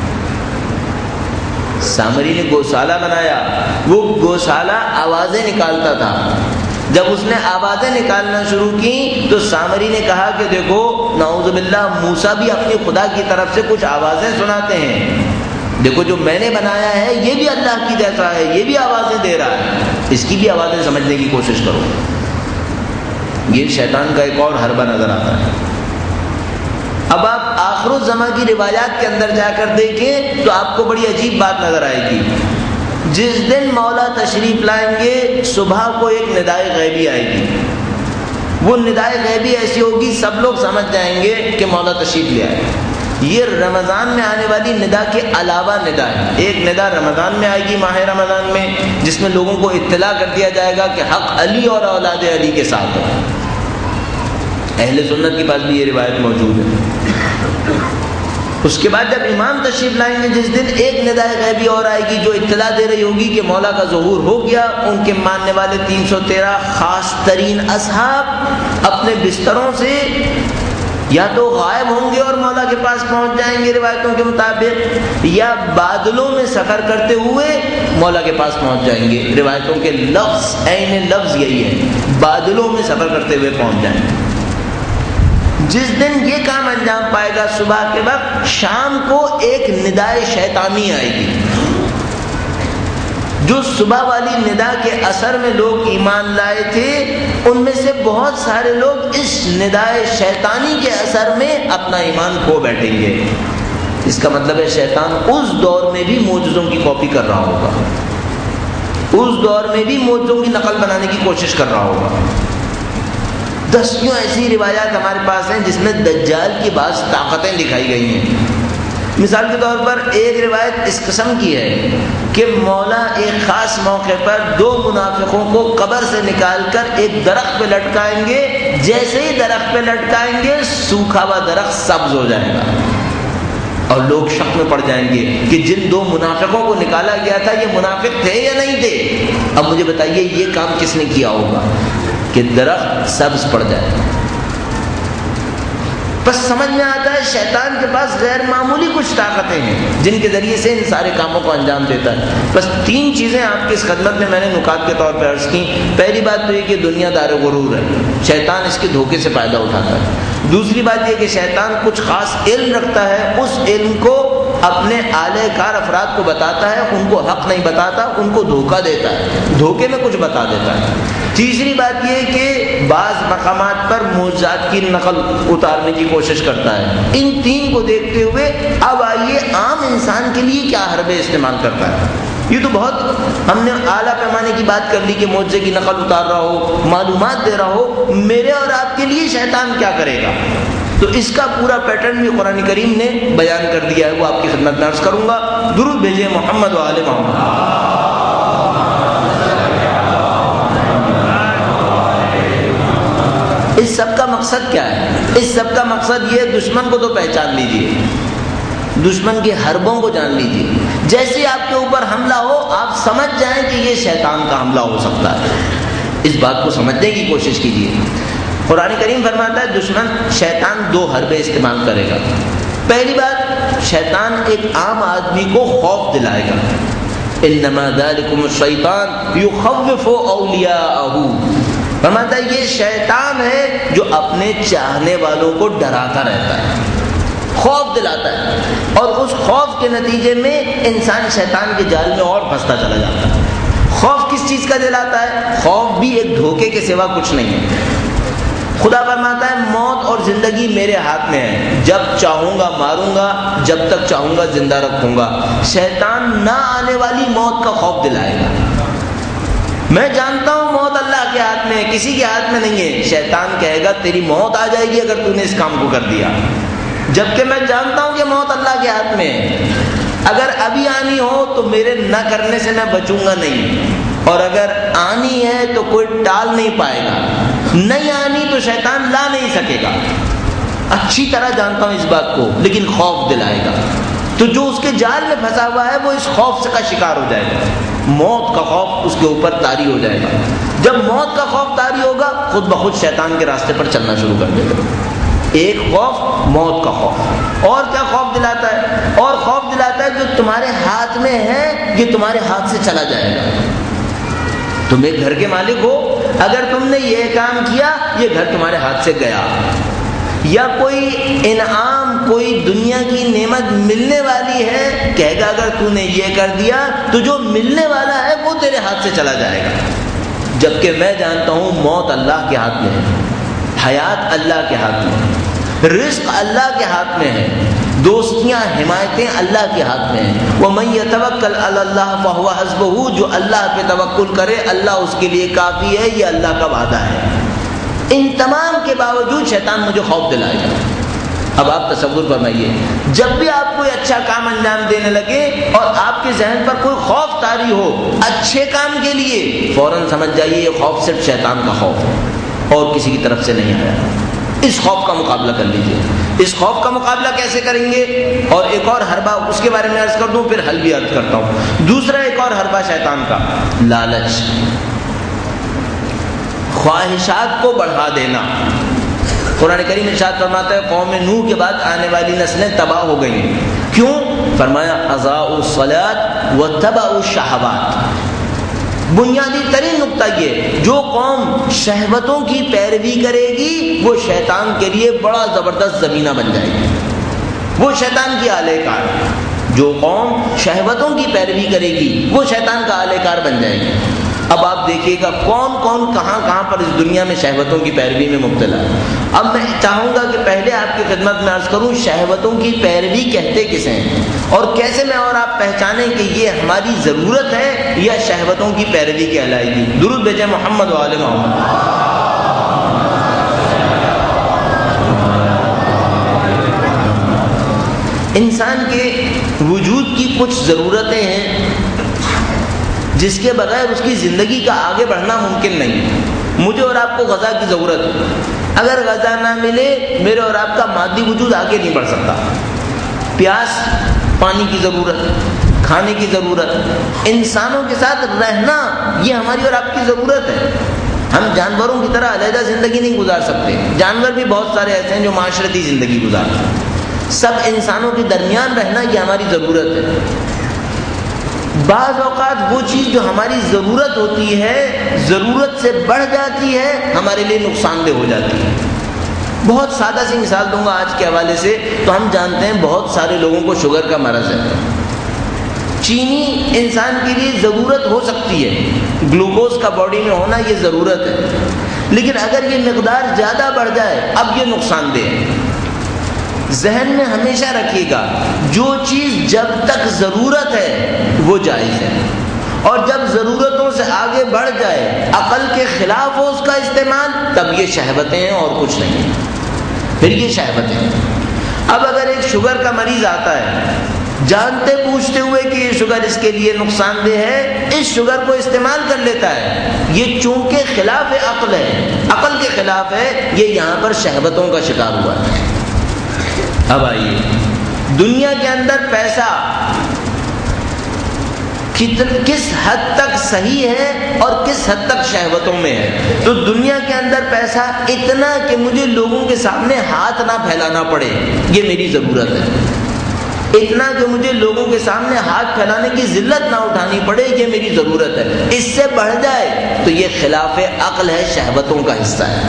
سامری نے گوشالہ بنایا. وہ گوشالہ آوازیں نکالتا تھا. جب اس نے آوازیں نکالنا شروع کی تو سامری نے کہا کہ دیکھو نعوذ باللہ موسیٰ بھی اپنے خدا کی طرف سے کچھ آوازیں سناتے ہیں. دیکھو جو میں نے بنایا ہے یہ بھی اللہ کی جیسا ہے، یہ بھی آوازیں دے رہا ہے، اس کی بھی آوازیں سمجھنے کی کوشش کرو. یہ شیطان کا ایک اور حربہ نظر آتا ہے. اب آپ آخر الزماں کی روایات کے اندر جا کر دیکھیں تو آپ کو بڑی عجیب بات نظر آئے گی. جس دن مولا تشریف لائیں گے صبح کو ایک ندائے غیبی آئے گی. وہ ندائے غیبی ایسی ہوگی سب لوگ سمجھ جائیں گے کہ مولا تشریف لے آئے. یہ رمضان میں آنے والی ندا کے علاوہ ندا ہے. ایک ندا رمضان میں آئے گی ماہ رمضان میں، جس میں لوگوں کو اطلاع کر دیا جائے گا کہ حق علی اور اولاد علی کے ساتھ ہے. اہل سنت کے پاس بھی یہ روایت موجود ہے. اس کے بعد جب امام تشریف لائیں گے جس دن ایک ندائے غیبی اور آئے گی جو اطلاع دے رہی ہوگی کہ مولا کا ظہور ہو گیا. ان کے ماننے والے تین سو تیرہ خاص ترین اصحاب اپنے بستروں سے یا تو غائب ہوں گے اور مولا کے پاس پہنچ جائیں گے روایتوں کے مطابق، یا بادلوں میں سفر کرتے ہوئے مولا کے پاس پہنچ جائیں گے. روایتوں کے لفظ عین لفظ یہی ہے، بادلوں میں سفر کرتے ہوئے پہنچ جائیں گے. جس دن یہ کام انجام پائے گا صبح کے وقت، شام کو ایک ندائے شیطانی آئے گی. جو صبح والی ندا کے اثر میں لوگ ایمان لائے تھے ان میں سے بہت سارے لوگ اس ندائے شیطانی کے اثر میں اپنا ایمان کھو بیٹھیں گے. اس کا مطلب ہے شیطان اس دور میں بھی معجزوں کی کاپی کر رہا ہوگا، اس دور میں بھی معجزوں کی نقل بنانے کی کوشش کر رہا ہوگا۔ دسیوں ایسی روایات ہمارے پاس ہیں جس میں دجال کی بعض طاقتیں دکھائی گئی ہیں۔ مثال کے طور پر ایک روایت اس قسم کی ہے کہ مولا ایک خاص موقع پر دو منافقوں کو قبر سے نکال کر ایک درخت پہ لٹکائیں گے، جیسے ہی درخت پہ لٹکائیں گے سوکھا ہوا درخت سبز ہو جائے گا، اور لوگ شک میں پڑ جائیں گے کہ جن دو منافقوں کو نکالا گیا تھا یہ منافق تھے یا نہیں تھے۔ اب مجھے بتائیے یہ کام کس نے کیا ہوگا کہ درخت سبز پڑ جائے؟ بس سمجھ میں آتا ہے شیطان کے پاس غیر معمولی کچھ طاقتیں ہیں جن کے ذریعے سے ان سارے کاموں کو انجام دیتا ہے۔ بس تین چیزیں آپ کی اس خدمت میں میں نے نکات کے طور پر عرض کی۔ پہلی بات تو یہ کہ دنیا دار غرور ہے، شیطان اس کے دھوکے سے فائدہ اٹھاتا ہے۔ دوسری بات یہ کہ شیطان کچھ خاص علم رکھتا ہے، اس علم کو اپنے اعلی کار افراد کو بتاتا ہے، ان کو حق نہیں بتاتا، ان کو دھوکہ دیتا ہے، دھوکے میں کچھ بتا دیتا ہے۔ تیسری بات یہ کہ بعض مقامات پر معجزات کی نقل اتارنے کی کوشش کرتا ہے۔ ان تین کو دیکھتے ہوئے اب آئیے عام انسان کے لیے کیا حربے استعمال کرتا ہے۔ یہ تو بہت ہم نے اعلیٰ پیمانے کی بات کر لی کہ معجزے کی نقل اتار رہا ہو، معلومات دے رہا ہو، میرے اور آپ کے لیے شیطان کیا کرے گا؟ تو اس کا پورا پیٹرن بھی قرآن کریم نے بیان کر دیا ہے، وہ آپ کی خدمت میں عرض کروں گا۔ درود بھیجیں محمد و آل محمد۔ اس سب کا مقصد کیا ہے؟ اس سب کا مقصد یہ دشمن کو تو پہچان لیجئے، دشمن کے حربوں کو جان لیجئے۔ جیسے آپ کے اوپر حملہ ہو آپ سمجھ جائیں کہ یہ شیطان کا حملہ ہو سکتا ہے، اس بات کو سمجھنے کی کوشش کیجئے۔ قرآن کریم فرماتا ہے دشمن شیطان دو حربے استعمال کرے گا۔ پہلی بات، شیطان ایک عام آدمی کو خوف دلائے گا، انما ذالکم الشیطان یخوف اولیاءہ، فرماتا ہے یہ شیطان ہے جو اپنے چاہنے والوں کو ڈراتا رہتا ہے، خوف دلاتا ہے، اور اس خوف کے نتیجے میں انسان شیطان کے جال میں اور پھنستا چلا جاتا ہے۔ خوف کس چیز کا دلاتا ہے؟ خوف بھی ایک دھوکے کے سوا کچھ نہیں ہے۔ خدا فرماتا ہے موت اور زندگی میرے ہاتھ میں ہے، جب چاہوں گا ماروں گا، جب تک چاہوں گا زندہ رکھوں گا۔ شیطان نہ آنے والی موت کا خوف دلائے گا۔ میں جانتا ہوں موت اللہ کے ہاتھ میں ہے، کسی کے ہاتھ میں نہیں ہے۔ شیطان کہے گا تیری موت آ جائے گی اگر تو نے اس کام کو کر دیا، جبکہ میں جانتا ہوں کہ موت اللہ کے ہاتھ میں ہے۔ اگر ابھی آنی ہو تو میرے نہ کرنے سے میں بچوں گا نہیں، اور اگر آنی ہے تو کوئی ٹال نہیں پائے گا، نہیں آنی تو شیطان لا نہیں سکے گا۔ اچھی طرح جانتا ہوں اس بات کو، لیکن خوف دلائے گا۔ تو جو اس کے جال میں پھنسا ہوا ہے وہ اس خوف کا شکار ہو جائے گا، موت کا خوف اس کے اوپر طاری ہو جائے گا۔ جب موت کا خوف طاری ہوگا خود بخود شیطان کے راستے پر چلنا شروع کر دے گا۔ ایک خوف موت کا خوف، اور کیا خوف دلاتا ہے؟ اور خوف دلاتا ہے جو تمہارے ہاتھ میں ہے یہ تمہارے ہاتھ سے چلا جائے گا۔ تم ایک گھر کے مالک ہو، اگر تم نے یہ کام کیا یہ گھر تمہارے ہاتھ سے گیا، یا کوئی انعام کوئی دنیا کی نعمت ملنے والی ہے، کہے گا اگر تو نے یہ کر دیا تو جو ملنے والا ہے وہ تیرے ہاتھ سے چلا جائے گا۔ جبکہ میں جانتا ہوں موت اللہ کے ہاتھ میں ہے، حیات اللہ کے ہاتھ میں ہے، رزق اللہ کے ہاتھ میں ہے، دوستیاں حمایتیں اللہ کے ہاتھ میں ہیں۔ وَمَن يَتَوَكَّلْ عَلَى اللَّهِ فَهُوَ حَسْبُهُ، جو اللہ پہ توکل کرے اللہ اس کے لیے کافی ہے، یہ اللہ کا وعدہ ہے۔ ان تمام کے باوجود شیطان مجھے خوف دلائے گا۔ اب آپ تصور فرمائیے، جب بھی آپ کوئی اچھا کام انجام دینے لگے اور آپ کے ذہن پر کوئی خوف طاری ہو اچھے کام کے لیے، فوراً سمجھ جائیے یہ خوف صرف شیطان کا خوف ہے اور کسی کی طرف سے نہیں آیا۔ اس خوف کا مقابلہ کر لیجئے۔ اس خوف کا مقابلہ کیسے کریں گے؟ اور ایک اور حربہ اس کے بارے میں عرض کر دوں، پھر حل بھی عرض کرتا ہوں۔ دوسرا ایک اور حربہ شیطان کا، لالچ، خواہشات کو بڑھا دینا۔ قرآن کریم ارشاد فرماتا ہے قوم نوح کے بعد آنے والی نسلیں تباہ ہو گئیں۔ کیوں؟ فرمایا اضاعوا الصلاۃ واتبعوا الشہوات۔ بنیادی ترین نقطہ یہ، جو قوم شہوتوں کی پیروی کرے گی وہ شیطان کے لیے بڑا زبردست زمینہ بن جائے گی، وہ شیطان کی آلے کار۔ جو قوم شہوتوں کی پیروی کرے گی وہ شیطان کا آلے کار بن جائے گی۔ اب آپ دیکھیے گا کون کون کہاں کہاں پر اس دنیا میں شہوتوں کی پیروی میں مبتلا ہے۔ اب میں چاہوں گا کہ پہلے آپ کی خدمت میں عرض کروں شہوتوں کی پیروی کہتے کسے ہیں، اور کیسے میں اور آپ پہچانیں کہ یہ ہماری ضرورت ہے یا شہوتوں کی پیروی کہلائے گی۔ درود بھیجیں محمد و آل محمد۔ انسان کے وجود کی کچھ ضرورتیں ہیں جس کے بغیر اس کی زندگی کا آگے بڑھنا ممکن نہیں۔ مجھے اور آپ کو غذا کی ضرورت ہے، اگر غذا نہ ملے میرے اور آپ کا مادی وجود آگے نہیں بڑھ سکتا۔ پیاس، پانی کی ضرورت، کھانے کی ضرورت، انسانوں کے ساتھ رہنا یہ ہماری اور آپ کی ضرورت ہے۔ ہم جانوروں کی طرح علیحدہ زندگی نہیں گزار سکتے، جانور بھی بہت سارے ایسے ہیں جو معاشرتی زندگی گزارتے ہیں۔ سب انسانوں کے درمیان رہنا یہ ہماری ضرورت ہے۔ بعض اوقات وہ چیز جو ہماری ضرورت ہوتی ہے ضرورت سے بڑھ جاتی ہے، ہمارے لیے نقصان دہ ہو جاتی ہے۔ بہت سادہ سی مثال دوں گا آج کے حوالے سے، تو ہم جانتے ہیں بہت سارے لوگوں کو شوگر کا مرض ہے۔ چینی انسان کے لیے ضرورت ہو سکتی ہے، گلوکوز کا باڈی میں ہونا یہ ضرورت ہے، لیکن اگر یہ مقدار زیادہ بڑھ جائے اب یہ نقصان دہ ہے۔ ذہن میں ہمیشہ رکھیے گا جو چیز جب تک ضرورت ہے وہ جائز ہے، اور جب ضرورتوں سے آگے بڑھ جائے عقل کے خلاف ہو اس کا استعمال تب یہ شہوتیں ہیں اور کچھ نہیں، پھر یہ شہوتیں ہیں۔ اب اگر ایک شوگر کا مریض آتا ہے جانتے پوچھتے ہوئے کہ یہ شوگر اس کے لیے نقصان دہ ہے، اس شوگر کو استعمال کر لیتا ہے، یہ چونکہ خلاف عقل ہے، عقل کے خلاف ہے، یہ یہاں پر شہوتوں کا شکار ہوا ہے۔ اب آئیے دنیا کے اندر پیسہ کس حد تک صحیح ہے اور کس حد تک شہوتوں میں ہے، تو دنیا کے اندر پیسہ اتنا کہ مجھے لوگوں کے سامنے ہاتھ نہ پھیلانا پڑے یہ میری ضرورت ہے، اتنا کہ مجھے لوگوں کے سامنے ہاتھ پھیلانے کی ذلت نہ اٹھانی پڑے یہ میری ضرورت ہے۔ اس سے بڑھ جائے تو یہ خلاف عقل ہے، شہوتوں کا حصہ ہے۔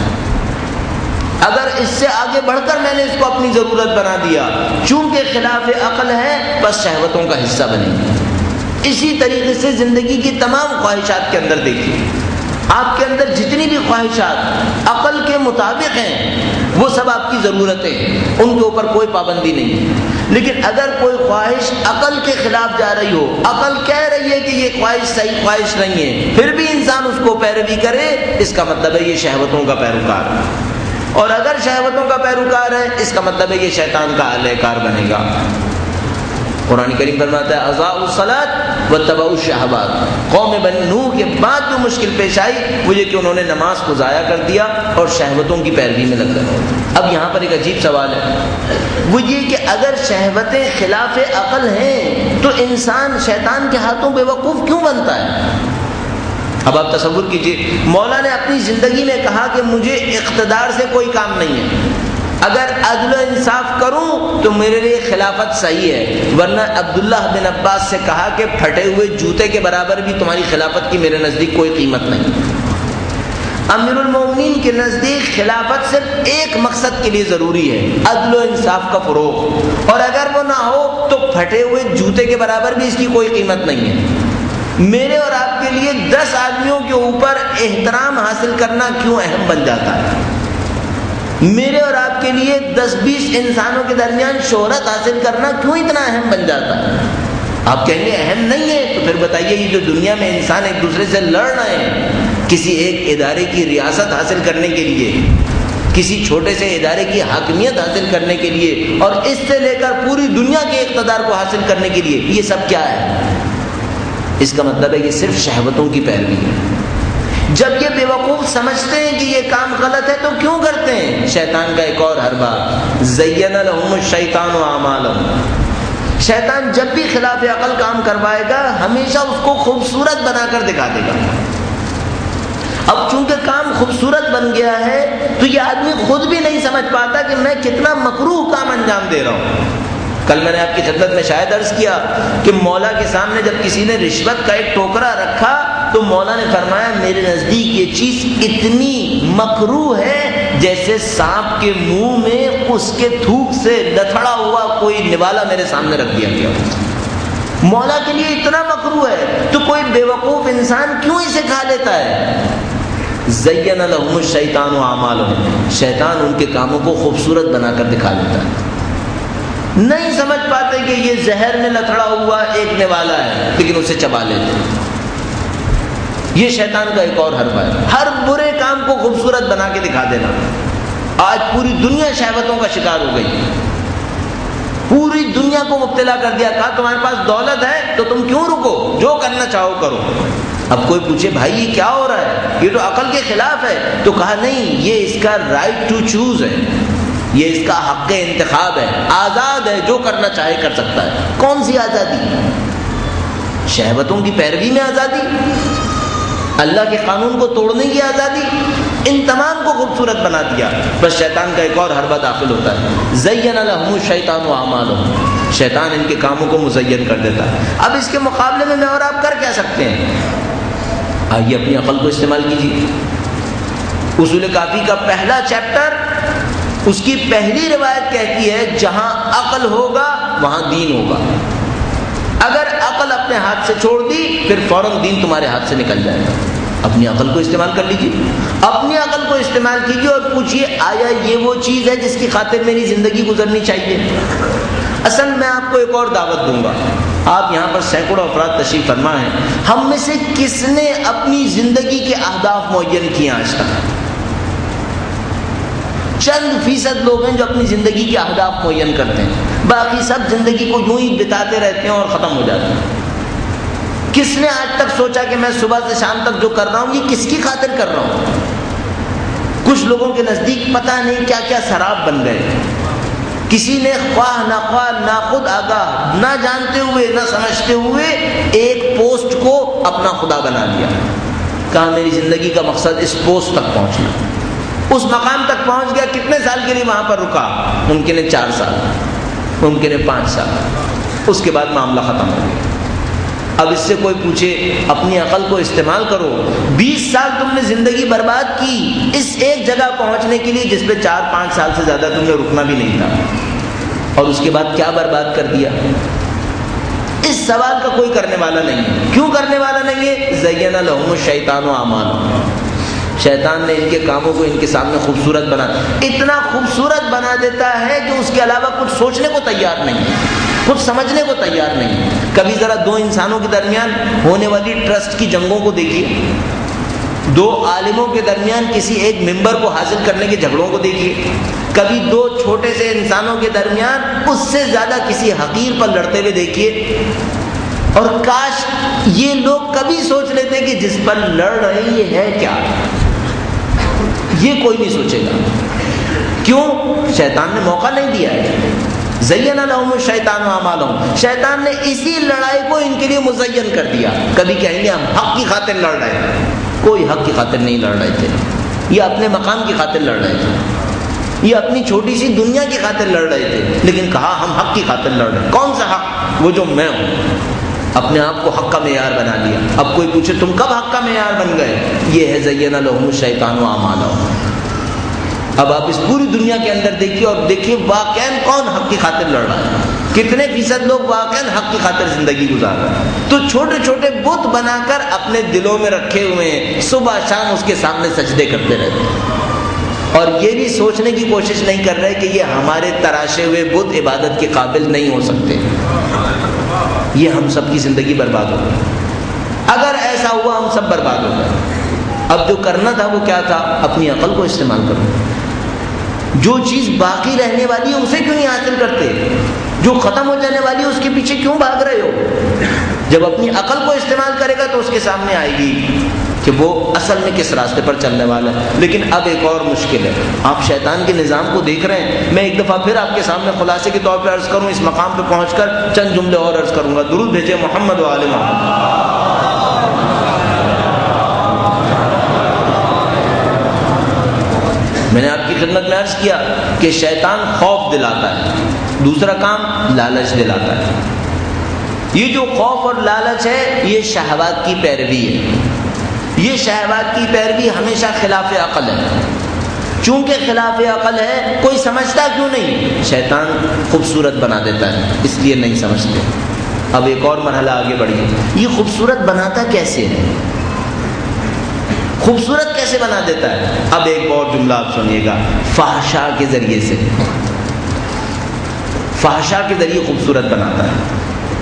اگر اس سے آگے بڑھ کر میں نے اس کو اپنی ضرورت بنا دیا چونکہ خلاف عقل ہے بس شہوتوں کا حصہ بنے گی۔ اسی طریقے سے زندگی کی تمام خواہشات کے اندر دیکھیے، آپ کے اندر جتنی بھی خواہشات عقل کے مطابق ہیں وہ سب آپ کی ضرورتیں ہیں، ان کے اوپر کوئی پابندی نہیں ہے، لیکن اگر کوئی خواہش عقل کے خلاف جا رہی ہو، عقل کہہ رہی ہے کہ یہ خواہش صحیح خواہش نہیں ہے، پھر بھی انسان اس کو پیروی کرے، اس کا مطلب ہے یہ شہوتوں کا پیروکار ہے، اور اگر شہوتوں کا پیروکار ہے اس کا مطلب ہے یہ شیطان کا اہل کار بنے گا۔ قرآن کریم فرماتا ہے اضاعوا الصلاۃ واتبعوا الشہوات، قوم بنی نوح کے بعد جو مشکل پیش آئی وہ یہ کہ انہوں نے نماز کو ضائع کر دیا اور شہوتوں کی پیروی میں لگ گئے۔ اب یہاں پر ایک عجیب سوال ہے، وہ یہ کہ اگر شہوتیں خلاف عقل ہیں تو انسان شیطان کے ہاتھوں بے وقوف کیوں بنتا ہے؟ اب آپ تصور کیجئے مولا نے اپنی زندگی میں کہا کہ مجھے اقتدار سے کوئی کام نہیں ہے، اگر عدل و انصاف کروں تو میرے لیے خلافت صحیح ہے، ورنہ عبداللہ بن عباس سے کہا کہ پھٹے ہوئے جوتے کے برابر بھی تمہاری خلافت کی میرے نزدیک کوئی قیمت نہیں۔ امیر المومنین کے نزدیک خلافت صرف ایک مقصد کے لیے ضروری ہے، عدل و انصاف کا فروغ، اور اگر وہ نہ ہو تو پھٹے ہوئے جوتے کے برابر بھی اس کی کوئی قیمت نہیں ہے۔ میرے اور آپ کے لیے دس آدمیوں کے اوپر احترام حاصل کرنا کیوں اہم بن جاتا ہے؟ میرے اور آپ کے لیے دس بیس انسانوں کے درمیان شہرت حاصل کرنا کیوں اتنا اہم بن جاتا ہے؟ آپ کہیں گے اہم نہیں ہے، تو پھر بتائیے یہ جو دنیا میں انسان ایک دوسرے سے لڑ رہے ہیں کسی ایک ادارے کی ریاست حاصل کرنے کے لیے، کسی چھوٹے سے ادارے کی حاکمیت حاصل کرنے کے لیے، اور اس سے لے کر پوری دنیا کے اقتدار کو حاصل کرنے کے لیے، یہ سب کیا ہے؟ اس کا مطلب ہے کہ صرف شہوتوں کی پیروی ہے۔ جب یہ بے وقوف سمجھتے ہیں کہ یہ کام غلط ہے تو کیوں کرتے ہیں؟ شیطان کا ایک اور حربہ، زین لہم الشیطان اعمالهم، شیطان جب بھی خلاف عقل کام کروائے گا ہمیشہ اس کو خوبصورت بنا کر دکھا دے گا۔ اب چونکہ کام خوبصورت بن گیا ہے تو یہ آدمی خود بھی نہیں سمجھ پاتا کہ میں کتنا مکروہ کام انجام دے رہا ہوں۔ کل میں نے آپ کی خدمت میں شاید عرض کیا کہ مولا کے سامنے جب کسی نے رشوت کا ایک ٹوکرا رکھا تو مولا نے فرمایا میرے نزدیک یہ چیز اتنی مکروہ ہے جیسے سانپ کے منہ میں اس کے تھوک سے لتھڑا ہوا کوئی نوالا میرے سامنے رکھ دیا گیا۔ مولا کے لیے اتنا مکروہ ہے تو کوئی بیوقوف انسان کیوں اسے کھا لیتا ہے؟ زین لہم الشیطان اعمالہم، شیطان ان کے کاموں کو خوبصورت بنا کر دکھا لیتا ہے۔ نہیں سمجھ پاتے کہ یہ زہر میں لتڑا ہوا ایک نوالا ہے، لیکن اسے چبا لیتے۔ یہ شیطان کا ایک اور حربہ ہے، ہر برے کام کو خوبصورت بنا کے دکھا دینا۔ آج پوری دنیا شہوتوں کا شکار ہو گئی، پوری دنیا کو مبتلا کر دیا۔ کہا تمہارے پاس دولت ہے تو تم کیوں رکو، جو کرنا چاہو کرو۔ اب کوئی پوچھے بھائی یہ کیا ہو رہا ہے، یہ تو عقل کے خلاف ہے، تو کہا نہیں، یہ اس کا رائٹ ٹو چوز ہے، یہ اس کا حق انتخاب ہے، آزاد ہے، جو کرنا چاہے کر سکتا ہے۔ کون سی آزادی؟ شہوتوں کی پیروی میں آزادی، اللہ کے قانون کو توڑنے کی آزادی، ان تمام کو خوبصورت بنا دیا۔ بس شیطان کا ایک اور حربہ داخل ہوتا ہے، زین لہم الشیطان اعمالہم، شیطان ان کے کاموں کو مزین کر دیتا ہے۔ اب اس کے مقابلے میں میں اور آپ کر کیا سکتے ہیں؟ آئیے اپنی عقل کو استعمال کیجیے۔ اصول کافی کا پہلا چیپٹر، اس کی پہلی روایت کہتی ہے جہاں عقل ہوگا وہاں دین ہوگا۔ اگر عقل اپنے ہاتھ سے چھوڑ دی پھر فوراً دین تمہارے ہاتھ سے نکل جائے گا۔ اپنی عقل کو استعمال کر لیجیے، اپنی عقل کو استعمال کیجیے اور پوچھیے آیا یہ وہ چیز ہے جس کی خاطر میری زندگی گزرنی چاہیے؟ اصل میں آپ کو ایک اور دعوت دوں گا، آپ یہاں پر سینکڑوں افراد تشریف فرما ہیں، ہم میں سے کس نے اپنی زندگی کے اہداف معین کیے آج تک؟ چند فیصد لوگ ہیں جو اپنی زندگی کے اہداف معین کرتے ہیں، باقی سب زندگی کو یوں ہی بتاتے رہتے ہیں اور ختم ہو جاتے ہیں۔ کس نے آج تک سوچا کہ میں صبح سے شام تک جو کر رہا ہوں یہ کس کی خاطر کر رہا ہوں؟ کچھ لوگوں کے نزدیک پتہ نہیں کیا کیا سراب بن گئے، کسی نے خواہ ناخواہ ناخود آگاہ نہ جانتے ہوئے نہ سمجھتے ہوئے ایک پوسٹ کو اپنا خدا بنا لیا، کہا میری زندگی کا مقصد اس پوسٹ تک پہنچنا۔ اس مقام تک پہنچ گیا، کتنے سال کے لیے وہاں پر رکا؟ ممکن ہے چار سال، ممکن ہے پانچ سال، اس کے بعد معاملہ ختم ہو گیا۔ اب اس سے کوئی پوچھے اپنی عقل کو استعمال کرو، بیس سال تم نے زندگی برباد کی اس ایک جگہ پہنچنے کے لیے جس پہ چار پانچ سال سے زیادہ تم نے رکنا بھی نہیں تھا، اور اس کے بعد کیا برباد کر دیا؟ اس سوال کا کوئی کرنے والا نہیں ہے۔ کیوں کرنے والا نہیں ہے؟ زین لہم الشیطان اعمالہم، شیطان نے ان کے کاموں کو ان کے سامنے خوبصورت بنا، اتنا خوبصورت بنا دیتا ہے جو اس کے علاوہ کچھ سوچنے کو تیار نہیں ہے، کچھ سمجھنے کو تیار نہیں۔ کبھی ذرا دو انسانوں کے درمیان ہونے والی ٹرسٹ کی جنگوں کو دیکھیے، دو عالموں کے درمیان کسی ایک ممبر کو حاصل کرنے کے جھگڑوں کو دیکھیے، کبھی دو چھوٹے سے انسانوں کے درمیان اس سے زیادہ کسی حقیر پر لڑتے ہوئے دیکھیے۔ اور کاش یہ لوگ کبھی سوچ لیتے کہ جس پر لڑ رہے یہ ہے کیا، یہ کوئی نہیں سوچے گا۔ کیوں؟ شیطان نے موقع نہیں دیا ہے۔ زین لہم الشیطان اعمالہم، شیطان نے اسی لڑائی کو ان کے لیے مزین کر دیا۔ کبھی کہیں گے ہم حق کی خاطر لڑ رہے ہیں، کوئی حق کی خاطر نہیں لڑ رہے تھے، یہ اپنے مقام کی خاطر لڑ رہے تھے، یہ اپنی چھوٹی سی دنیا کی خاطر لڑ رہے تھے، لیکن کہا ہم حق کی خاطر لڑ رہے ہیں۔ کون سا حق؟ وہ جو میں ہوں، اپنے آپ کو حق کا معیار بنا لیا۔ اب کوئی پوچھے تم کب حق کا معیار بن گئے؟ یہ ہے زین لہم الشیطان اعمالہم۔ اب آپ اس پوری دنیا کے اندر دیکھیے اور دیکھیے واقعاً کون حق کی خاطر لڑ رہا ہے، کتنے فیصد لوگ واقعاً حق کی خاطر زندگی گزار رہے ہیں۔ تو چھوٹے چھوٹے بت بنا کر اپنے دلوں میں رکھے ہوئے ہیں، صبح شام اس کے سامنے سجدے کرتے رہتے ہیں، اور یہ بھی سوچنے کی کوشش نہیں کر رہے کہ یہ ہمارے تراشے ہوئے بت عبادت کے قابل نہیں ہو سکتے۔ یہ ہم سب کی زندگی برباد ہو گئی۔ اگر ایسا ہوا ہم سب برباد ہو گئے۔ اب جو کرنا تھا وہ کیا تھا؟ اپنی عقل کو استعمال کرو۔ جو چیز باقی رہنے والی ہے اسے کیوں نہیں حاصل کرتے؟ جو ختم ہو جانے والی ہے اس کے پیچھے کیوں بھاگ رہے ہو؟ جب اپنی عقل کو استعمال کرے گا تو اس کے سامنے آئے گی کہ وہ اصل میں کس راستے پر چلنے والا ہے۔ لیکن اب ایک اور مشکل ہے، آپ شیطان کے نظام کو دیکھ رہے ہیں۔ میں ایک دفعہ پھر آپ کے سامنے خلاصے کے طور پہ عرض کروں، اس مقام پہ پہنچ کر چند جملے اور عرض کروں گا۔ درود بھیجے محمد و آل محمد۔ میں نے آپ کی خدمت میں عرض کیا کہ شیطان خوف دلاتا ہے، دوسرا کام لالچ دلاتا ہے۔ یہ جو خوف اور لالچ ہے یہ شہوات کی پیروی ہے، یہ شہوات کی پیروی ہمیشہ خلاف عقل ہے۔ چونکہ خلاف عقل ہے کوئی سمجھتا کیوں نہیں؟ شیطان خوبصورت بنا دیتا ہے، اس لیے نہیں سمجھتے۔ اب ایک اور مرحلہ آگے بڑھیے. یہ خوبصورت بناتا کیسے ہے؟ خوبصورت کیسے بنا دیتا ہے؟ اب ایک اور جملہ آپ سنیے گا، فحشا کے ذریعے سے. فحشا کے ذریعے خوبصورت بناتا ہے.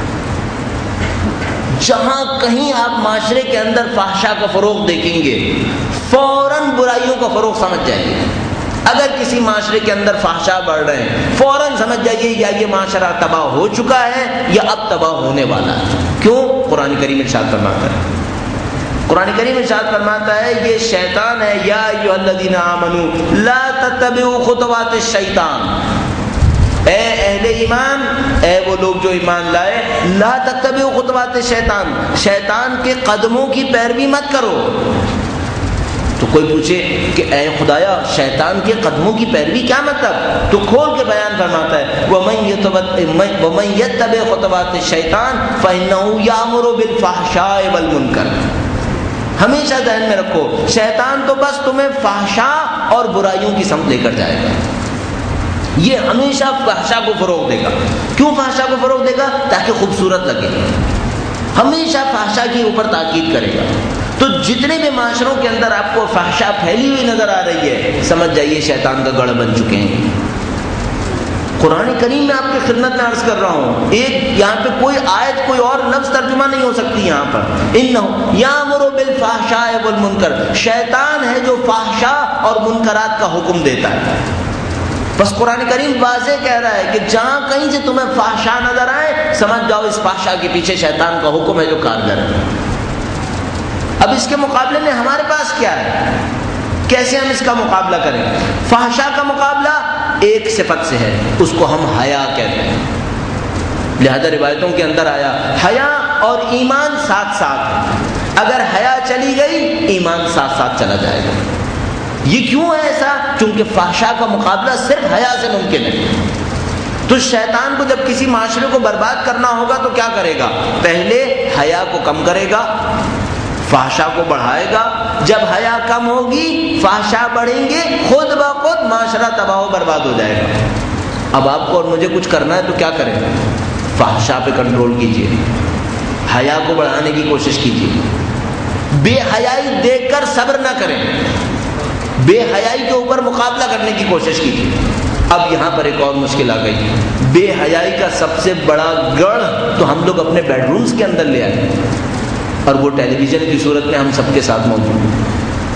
جہاں کہیں آپ معاشرے کے اندر فحشا کا فروغ دیکھیں گے فوراً برائیوں کا فروغ سمجھ جائیے. اگر کسی معاشرے کے اندر فحشا بڑھ رہے ہیں فوراً سمجھ جائیے یا یہ معاشرہ تباہ ہو چکا ہے یا اب تباہ ہونے والا ہے. کیوں؟ قرآن کریم ارشاد فرماتا ہے قرآن کریم ارشاد فرماتا ہے یہ شیطان ہے. یا ایھا الذین آمنوا لا تتبعوا خطوات الشیطان. اے اہل ایمان، اے وہ لوگ جو ایمان لائے، لا تتبعوا خطوات الشیطان، شیطان کے قدموں کی پیروی مت کرو. تو کوئی پوچھے کہ اے خدایا شیطان کے قدموں کی پیروی کیا مطلب؟ تو کھول کے بیان فرماتا ہے وَمَن يَتَّبِعْ خُطُوَاتِ الشَّيْطَانِ فَإِنَّهُ يَأْمُرُ بِالْفَحْشَاءِ وَالْمُنكَرِ. ہمیشہ ذہن میں رکھو شیطان تو بس تمہیں فحشاء اور برائیوں کی سمت لے کر جائے گا. یہ ہمیشہ فحشاء کو فروغ دے گا. کیوں فحشاء کو فروغ دے گا؟ تاکہ خوبصورت لگے. ہمیشہ فحشاء کے اوپر تاکید کرے گا. تو جتنے بھی معاشروں کے اندر آپ کو فحشاء پھیلی ہوئی نظر آ رہی ہے سمجھ جائیے شیطان کا گڑھ بن چکے ہیں. قرآن کریم میں آپ کی خدمت میں عرض کر رہا ہوں، ایک یہاں پہ کوئی آیت کوئی اور لفظ ترجمہ نہیں ہو سکتی. یہاں پر انہ یامر بالفحشاء والمنکر، شیطان ہے جو فحشاء اور منکرات کا حکم دیتا ہے. بس قرآن کریم واضح کہہ رہا ہے کہ جہاں کہیں سے تمہیں فحشاء نظر آئے سمجھ جاؤ اس فحشاء کے پیچھے شیطان کا حکم ہے جو کارگر ہے. اب اس کے مقابلے میں ہمارے پاس کیا ہے؟ کیسے ہم اس کا مقابلہ کریں؟ فحشاء کا مقابلہ ایک صفت سے ہے، اس کو ہم حیا کہتے ہیں. لہذا روایتوں کے اندر آیا حیا اور ایمان ساتھ ساتھ، اگر حیا چلی گئی ایمان ساتھ ساتھ چلا جائے گا. یہ کیوں ہے ایسا؟ چونکہ فحشاء کا مقابلہ صرف حیا سے ممکن ہے. تو شیطان کو جب کسی معاشرے کو برباد کرنا ہوگا تو کیا کرے گا؟ پہلے حیا کو کم کرے گا، فحشاء کو بڑھائے گا. جب حیا کم ہوگی فحشاء بڑھیں گے، خود بخود معاشرہ تباہ و برباد ہو جائے گا. اب آپ کو اور مجھے کچھ کرنا ہے تو کیا کریں؟ فحشاء پہ کنٹرول کیجیے، حیا کو بڑھانے کی کوشش کیجیے. بے حیائی دیکھ کر صبر نہ کریں، بے حیائی کے اوپر مقابلہ کرنے کی کوشش کیجیے. اب یہاں پر ایک اور مشکل آ گئی. بے حیائی کا سب سے بڑا گڑھ تو ہم لوگ اپنے بیڈ رومز کے اندر لے آئے اور وہ ٹیلی ویژن کی صورت میں ہم سب کے ساتھ موجود ہیں.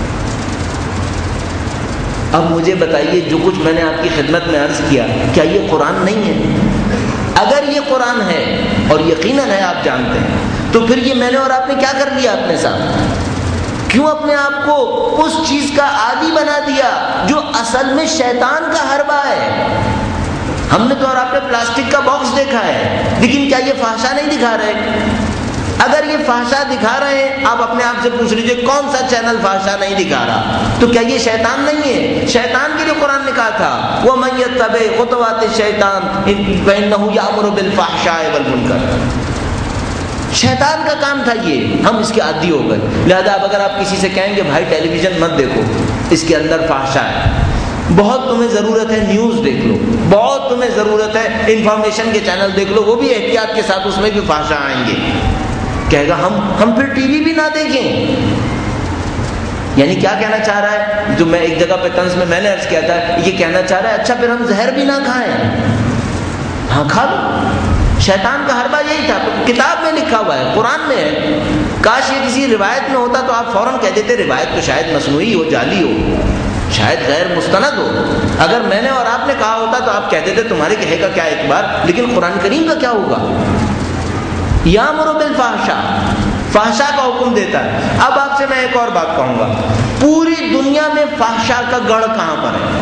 اب مجھے بتائیے جو کچھ میں نے آپ کی خدمت میں عرض کیا کیا یہ قرآن نہیں ہے؟ اگر یہ قرآن ہے اور یقیناً ہے آپ جانتے ہیں تو پھر یہ میں نے اور آپ نے کیا کر لیا اپنے ساتھ؟ کیوں اپنے آپ کو اس چیز کا عادی بنا دیا جو اصل میں شیطان کا حربہ ہے؟ ہم نے تو اور آپ نے پلاسٹک کا باکس دیکھا ہے، لیکن کیا یہ فحشاء نہیں دکھا رہے؟ اگر یہ فحشاء دکھا رہے ہیں آپ اپنے آپ سے پوچھ لیجئے کون سا چینل فحشاء نہیں دکھا رہا؟ تو کیا یہ شیطان نہیں ہے؟ شیطان کے لیے قرآن نے کہا تھا وَمَن يَتَّبِعْ خُطُوَاتِ الشَّيْطَانِ فَإِنَّهُ يَأْمُرُ بِالْفَحْشَاءِ وَالْمُنكَرِ. شیطان کا کام تھا یہ، ہم اس کے عادی ہو گئے. لہذا اب اگر آپ کسی سے کہیں گے بھائی ٹیلی ویژن مت دیکھو اس کے اندر فحشاء ہے، بہت تمہیں ضرورت ہے نیوز دیکھ لو، بہت تمہیں ضرورت ہے انفارمیشن کے چینل دیکھ لو، وہ بھی احتیاط کے ساتھ، اس میں بھی فحشاء آئیں گے. کہے گا ہم ہم پھر ٹی وی بھی نہ دیکھیں. یعنی کیا کہنا چاہ رہا ہے؟ جو میں ایک جگہ پہ طنز میں میں نے عرض کیا تھا، یہ کہنا چاہ رہا ہے اچھا پھر ہم زہر بھی نہ کھائیں. ہاں کھا لو، شیطان کا حربہ یہی تھا. کتاب میں لکھا ہوا ہے، قرآن میں ہے. کاش یہ کسی روایت میں ہوتا تو آپ فوراً کہہ دیتے روایت تو شاید مصنوعی ہو، جعلی ہو، شاید غیر مستند ہو. اگر میں نے اور آپ نے کہا ہوتا تو آپ کہہ دیتے تمہارے کہے کا کیا اعتبار. لیکن قرآن کریم کا کیا ہوگا؟ یامر بالفحشاء، فحشاء کا حکم دیتا ہے. اب آپ سے میں ایک اور بات کہوں گا، پوری دنیا میں فحشاء کا گڑھ کہاں پر ہے؟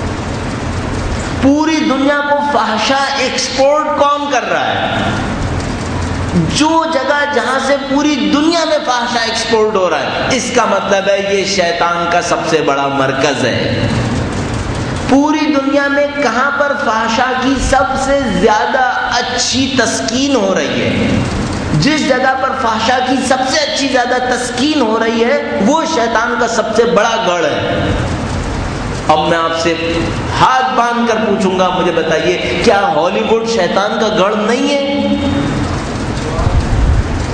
پوری دنیا کو فحشاء ایکسپورٹ کون کر رہا ہے؟ جو جگہ جہاں سے پوری دنیا میں فحشاء ایکسپورٹ ہو رہا ہے اس کا مطلب ہے یہ شیطان کا سب سے بڑا مرکز ہے. پوری دنیا میں کہاں پر فحشاء کی سب سے زیادہ اچھی تسکین ہو رہی ہے، جس جگہ پر فحشاء کی سب سے اچھی زیادہ تسکین ہو رہی ہے وہ شیطان کا سب سے بڑا گڑھ ہے. اب میں آپ سے ہاتھ باندھ کر پوچھوں گا، مجھے بتائیے کیا ہالی ووڈ شیطان کا گڑھ نہیں ہے؟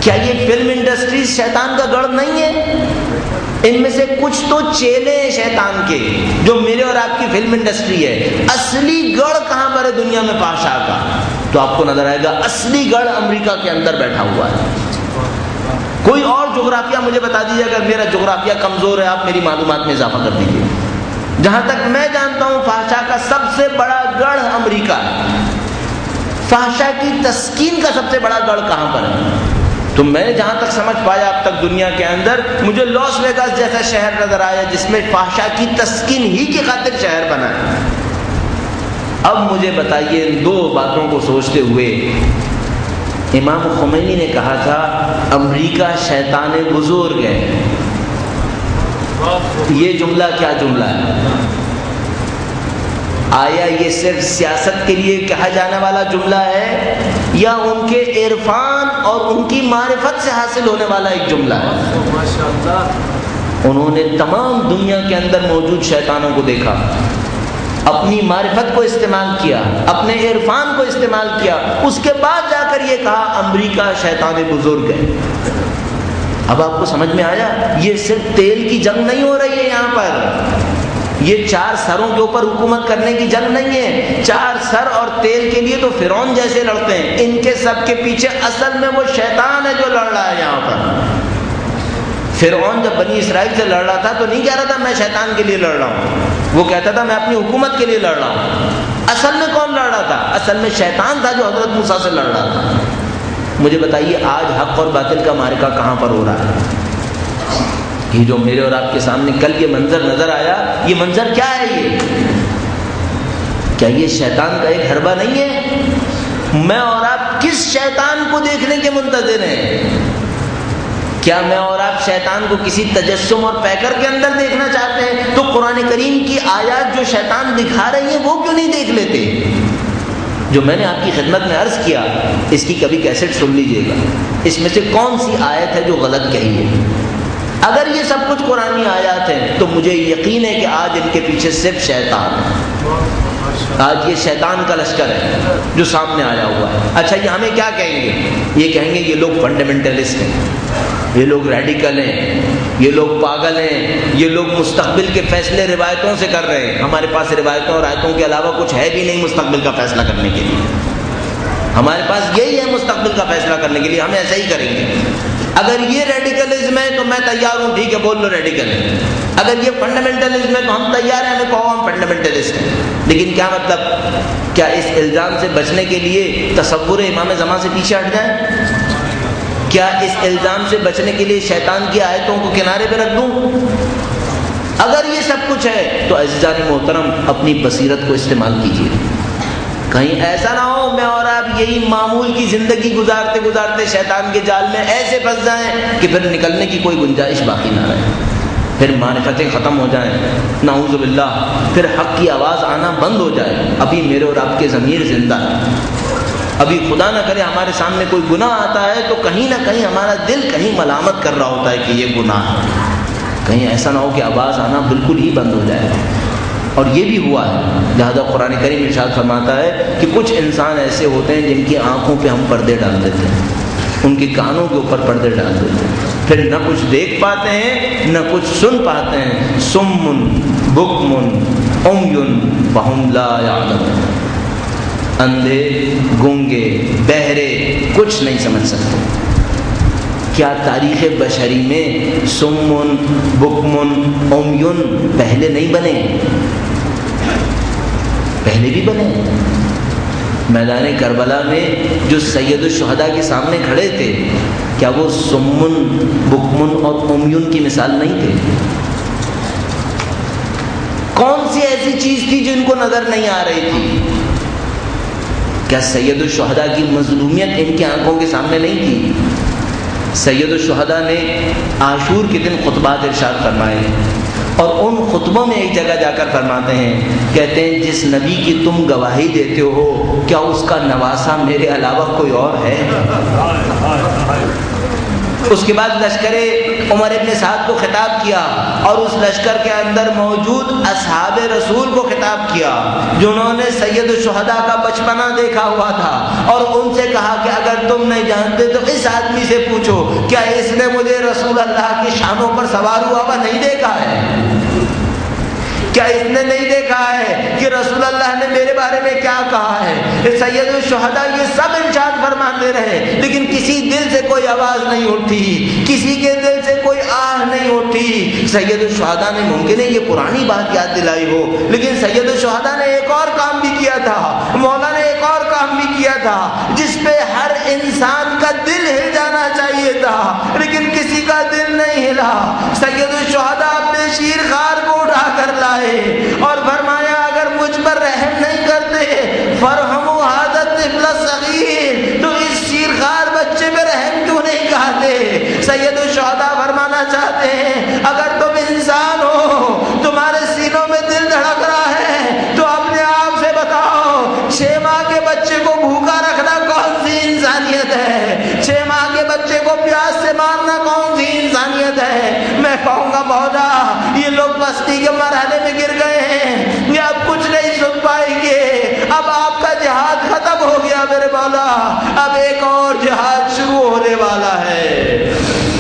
کیا یہ فلم انڈسٹریز شیطان کا گڑھ نہیں ہے؟ ان میں سے کچھ تو چیلے ہیں شیطان کے جو میرے اور آپ کی فلم انڈسٹری ہے. اصلی گڑھ کہاں پر ہے دنیا میں فحشاء کا؟ تو آپ کو نظر آئے گا اصلی گڑھ امریکہ کے اندر بیٹھا ہوا ہے. کوئی اور جغرافیہ مجھے بتا دیجیے، اگر میرا جغرافیہ کمزور ہے آپ میری معلومات میں اضافہ کر دیجیے. جہاں تک میں جانتا ہوں فحشاء کا سب سے بڑا گڑھ امریکہ ہے. فحشاء کی تسکین کا سب سے بڑا گڑھ کہاں پر ہے؟ تو میں نے جہاں تک سمجھ پایا اب تک دنیا کے اندر، مجھے لاس ویگاس جیسا شہر نظر آیا جس میں فحشاء کی تسکین ہی کی خاطر شہر بنا ہے. اب مجھے بتائیے ان دو باتوں کو سوچتے ہوئے، امام خمینی نے کہا تھا امریکہ شیطان بزرگ ہے. یہ جملہ کیا جملہ ہے؟ آیا یہ صرف سیاست کے لیے کہا جانے والا جملہ ہے یا ان کے عرفان اور ان کی معرفت سے حاصل ہونے والا ایک جملہ ہے؟ انہوں نے تمام دنیا کے اندر موجود شیطانوں کو دیکھا، اپنی معرفت کو استعمال کیا، اپنے عرفان کو استعمال کیا، اس کے بعد جا کر یہ کہا امریکہ شیطان بزرگ ہے. اب آپ کو سمجھ میں آیا یہ صرف تیل کی جنگ نہیں ہو رہی ہے یہاں پر، یہ چار سروں کے اوپر حکومت کرنے کی جنگ نہیں ہے. چار سر اور تیل کے لیے تو فرعون جیسے لڑتے ہیں، ان کے سب کے پیچھے اصل میں وہ شیطان ہے جو لڑ رہا ہے یہاں پر. فرعون جب بنی اسرائیل سے لڑ رہا تھا تو نہیں کہہ رہا تھا میں شیطان کے لیے لڑ رہا ہوں، وہ کہتا تھا میں اپنی حکومت کے لیے لڑ رہا ہوں. اصل میں کون لڑ رہا تھا؟ اصل میں شیطان تھا جو حضرت موسیٰ سے لڑ رہا تھا. مجھے بتائیے آج حق اور باطل کا معرکہ کہاں پر ہو رہا ہے؟ یہ جو میرے اور آپ کے سامنے کل یہ منظر نظر آیا، یہ منظر کیا ہے؟ یہ کیا یہ شیطان کا ایک حربہ نہیں ہے؟ میں اور آپ کس شیطان کو دیکھنے کے منتظر ہیں؟ کیا میں اور آپ شیطان کو کسی تجسم اور پیکر کے اندر دیکھنا چاہتے ہیں؟ تو قرآن کریم کی آیات جو شیطان دکھا رہی ہیں وہ کیوں نہیں دیکھ لیتے؟ جو میں نے آپ کی خدمت میں عرض کیا اس کی کبھی کیسٹ سن لیجئے گا، اس میں سے کون سی آیت ہے جو غلط کہی ہے؟ اگر یہ سب کچھ قرآنی آیات ہیں تو مجھے یقین ہے کہ آج ان کے پیچھے صرف شیطان ہے. آج یہ شیطان کا لشکر ہے جو سامنے آیا ہوا ہے. اچھا یہ ہمیں کیا کہیں گے؟ یہ کہیں گے یہ لوگ فنڈامنٹلسٹ ہیں، یہ لوگ ریڈیکل ہیں، یہ لوگ پاگل ہیں، یہ لوگ مستقبل کے فیصلے روایتوں سے کر رہے ہیں. ہمارے پاس روایتوں اور آیتوں کے علاوہ کچھ ہے بھی نہیں مستقبل کا فیصلہ کرنے کے لیے. ہمارے پاس یہی ہے مستقبل کا فیصلہ کرنے کے لیے، ہم ایسا ہی کریں گے. اگر یہ ریڈیکلزم ہے تو میں تیار ہوں، ٹھیک ہے بول لو ریڈیکل ہے. اگر یہ فنڈامنٹلزم ہے تو ہم تیار ہیں، ہمیں کہو ہم فنڈامنٹلسٹ ہیں. لیکن کیا مطلب؟ کیا اس الزام سے بچنے کے لیے تصور امام زمان سے پیچھے ہٹ جائیں؟ کیا اس الزام سے بچنے کے لیے شیطان کی آیتوں کو کنارے پہ رکھ دوں؟ اگر یہ سب کچھ ہے تو عزیزان محترم اپنی بصیرت کو استعمال کیجیے. کہیں ایسا نہ ہو میں اور آپ یہی معمول کی زندگی گزارتے گزارتے شیطان کے جال میں ایسے پھنس جائیں کہ پھر نکلنے کی کوئی گنجائش باقی نہ رہے، پھر معرفتیں ختم ہو جائیں، نعوذ باللہ، پھر حق کی آواز آنا بند ہو جائے. ابھی میرے اور آپ کے ضمیر زندہ ہے، ابھی خدا نہ کرے ہمارے سامنے کوئی گناہ آتا ہے تو کہیں نہ کہیں ہمارا دل کہیں ملامت کر رہا ہوتا ہے کہ یہ گناہ ہے. کہیں ایسا نہ ہو کہ آواز آنا بالکل ہی بند ہو جائے. اور یہ بھی ہوا ہے. لہذا قرآن کریم ارشاد فرماتا ہے کہ کچھ انسان ایسے ہوتے ہیں جن کی آنکھوں پہ ہم پردے ڈال دیتے ہیں، ان کے کانوں کے اوپر پردے ڈال دیتے ہیں، پھر نہ کچھ دیکھ پاتے ہیں نہ کچھ سن پاتے ہیں. سم بکم عمی فہم لا یعلمون، اندھے گونگے بہرے کچھ نہیں سمجھ سکتے. کیا تاریخ بشری میں سمن بکمن عمیون پہلے نہیں بنے؟ پہلے بھی بنے. میدان کربلا میں جو سید الشہداء کے سامنے کھڑے تھے کیا وہ سمن بکمن اور عمیون کی مثال نہیں تھے؟ کون سی ایسی چیز تھی جو ان کو نظر نہیں آ رہی تھی؟ کیا سید الشہداء کی مظلومیت ان کی آنکھوں کے سامنے نہیں تھی؟ سید الشہداء نے عاشور کے دن خطبات ارشاد فرمائے اور ان خطبوں میں ایک جگہ جا کر فرماتے ہیں، کہتے ہیں جس نبی کی تم گواہی دیتے ہو کیا اس کا نواسا میرے علاوہ کوئی اور ہے؟ اس کے بعد لشکر عمر ابن سعد کو خطاب کیا اور اس لشکر کے اندر موجود اصحاب رسول کو خطاب کیا جنہوں نے سید الشہداء کا بچپنا دیکھا ہوا تھا، اور ان سے کہا کہ اگر تم نہیں جانتے تو اس آدمی سے پوچھو کیا اس نے مجھے رسول اللہ کی شانوں پر سوار ہوا ہوا نہیں دیکھا ہے؟ کیا اس نے نہیں دیکھا ہے کہ رسول اللہ نے میرے بارے میں کیا کہا ہے؟ سید الشہداء یہ سب ارشاد فرماتے رہے، لیکن کسی دل سے کوئی آواز نہیں اٹھی، کسی کے دل سے کوئی آہ نہیں اٹھی۔ سید الشہداء نے ممکن ہے یہ پرانی بات یاد دلائی ہو، لیکن سید الشہداء نے ایک اور کام بھی کیا تھا، مولا نے ایک اور کام بھی کیا تھا جس پہ ہر انسان کا دل ہل جانا چاہیے تھا، لیکن کسی کا دل نہیں ہلا۔ سید الشہداء اپنے شیر خار کو اٹھا کر لائے اور فرمایا اگر مجھ پر رحم نہیں کرتے فرحموا ھذا الطفل الصغیر، تو اس شیرخوار بچے پہ رحم کیوں نہیں کہتے؟ سید الشہداء فرمانا چاہتے ہیں اگر تم انسان ہو، تمہارے سینوں میں دل دھڑک رہا ہے، تو اپنے آپ سے بتاؤ چھ ماہ کے بچے کو بھوکا رکھنا کون سی انسانیت ہے؟ چھ ماہ کے بچے کو پیاس سے مارنا کون سی انسانیت ہے؟ میں کہوں گا مولا یہ لوگ بستی کے مرحلے میں گر گئے ہیں، یہ اب کچھ نہیں سن پائیں گے، اب آپ کا جہاد ختم ہو گیا میرے مولا، اب ایک اور جہاد شروع ہونے والا ہے۔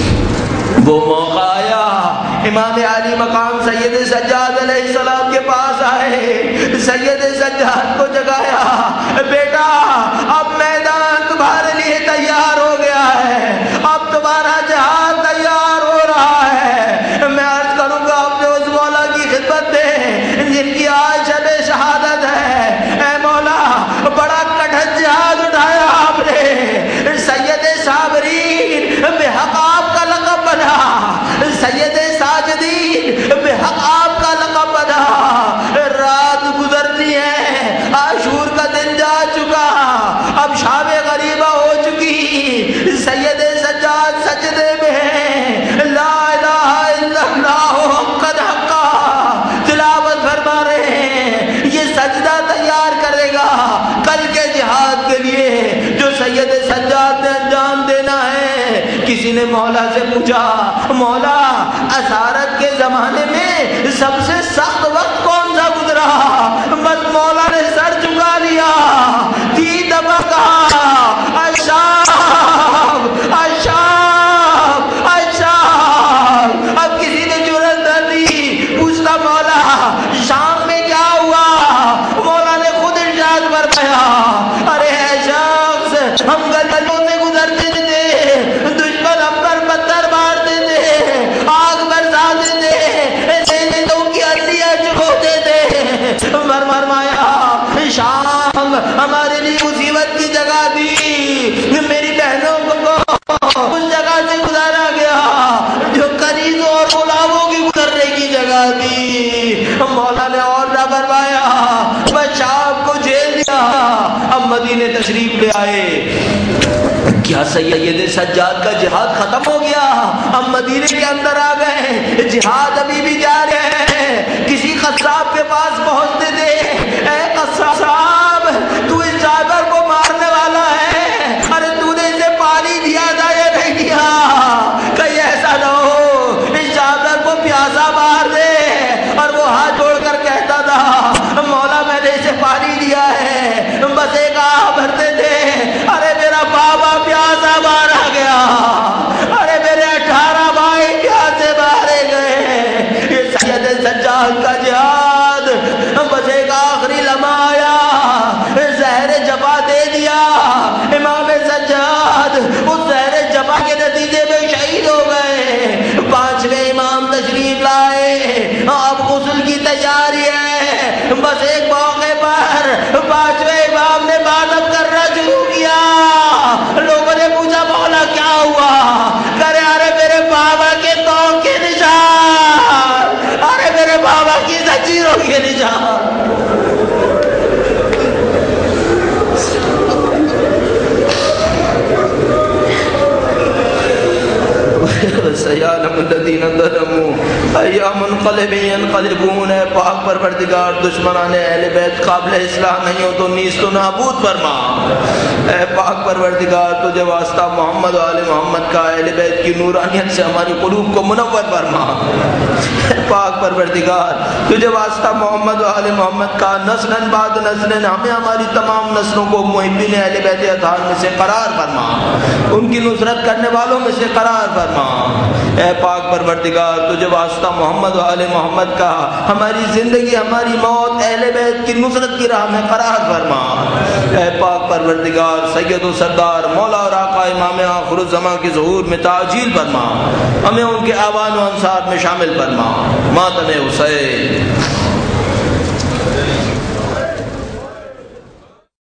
وہ موقع آیا، امام علی مقام سید سجاد علیہ السلام کے پاس آئے، سید سجاد کو جگایا، بیٹا اب میدان تمہارے لیے تیار ہو گیا ہے، اب تمہارا جہاد تیار ہو رہا ہے۔ میں عرض کروں گا اپنے اس مولا کی خدمت میں جن کی آج شب شہادت ہے، اے مولا بڑا کٹھن جہاد اٹھایا آپ نے، سید صابرین بے حق آپ کا لقب بنا، سید ساجدین بے حق آپ کا لقب بنا۔ رات گزرنی ہے، عاشور کا دن جا چکا، اب شام غریبہ ہو چکی، سید سجاد سجدے میں لا الہ الا اللہ قد حقا تلاوت فرما رہے ہیں، یہ سجدہ تیار کرے گا کل کے جہاد کے لیے جو سید سجاد نے انجام دینا ہے۔ کسی نے مولا سے پوچھا مولا اسارت کے زمانے میں سب سے سخت وقت کون سا گزرا؟ بس مولا نے سر جھکا لیا، تین دفعہ کہا اشاب اشاب اشاب۔ اب کسی نے جرأت نہ دی، پوچھتا مولا شام میں کیا ہوا؟ مولا نے خود ارشاد فرمایا ارے اے شخص ہم گلیوں سے گزرتے تھے، دشمن ہم پر پتھر مارتے تھے، آگ برساتے تھے، تو کی ہڈیاں چکوتے تھے، فرمایا شام ہمارے لیے مصیبت کی جگہ دی، میری بہنوں کو اس جگہ سے گزارا گیا جو کنیزوں اور غلاموں کی گزرنے کی جگہ دی۔ مولا نے اور نہ فرمایا، بس شام کو جیل دیا، اب مدینے تشریف لے آئے۔ کیا سید سجاد کا جہاد ختم ہو گیا؟ اب مدینے کے اندر آ گئے، جہاد ابھی بھی جاری ہے۔ کسی قصاب کے پاس پہنچتے تھے، اے قصاب تو اس جابر کو مارنے والا ہے، ارے تو نے اسے پانی دیا تھا یا نہیں دیا؟ کہیں ایسا نہ ہو اس جابر کو پیاسا مار دے۔ اور وہ ہاتھ جوڑ کر کہتا تھا مولا میں نے اسے پانی دیا ہے، بس ایک آہ بھرتے تھے، ارے میرا بابا پیاسا مارا گیا، ارے میرے اٹھارہ بھائی پیاسے مارے گئے۔ یہ سید سجاد کا جہاد بس ایک آخری لمحہ آیا، زہر جفا دے دیا، امام سجاد اس زہر جفا کے نتیجے میں شہید ہو گئے۔ پانچویں امام تشریف لائے، اب غسل کی تیاری ہے، بس ایک موقع پر پانچویں امام نے ماتم کرنا شروع کیا۔ لوگوں نے پوچھا مولا کیا ہوا؟ کرے ارے میرے بابا کے پاؤں کے نشان، ارے میرے بابا کی زنجیروں کے نشان۔ سيعلم الذين ظلموا یا منقلب ینقلبون، اے پاک پروردگار دشمنان اہل بیت قابل اصلاح نہیں ہو تو نیست و نابود فرما۔ اے پاک پروردگار تجھے واسطہ محمد و آل محمد کا اہل بیت کی نورانیت سے ہماری قلوب کو منور فرما۔ اے پاک پروردگار تجھے واسطہ محمد و آل محمد کا نسلاً بعد نسلاً ہمیں ہماری تمام نسلوں کو محبین اہل بیت اطہار میں سے قرار فرما، ان کی نصرت کرنے والوں میں سے قرار فرما۔ اے پاک پروردگار تجھے واسطہ محمد و آل محمد کا ہماری زندگی ہماری موت اہل بیت کی نصرت کی راہ میں قرار فرما۔ اے پاک پروردگار سید و سردار مولا اور آقا امام آخر الزمان کے ظہور میں تعجیل فرما، ہمیں ان کے آوان و انصار میں شامل فرما۔ ماتم حسین۔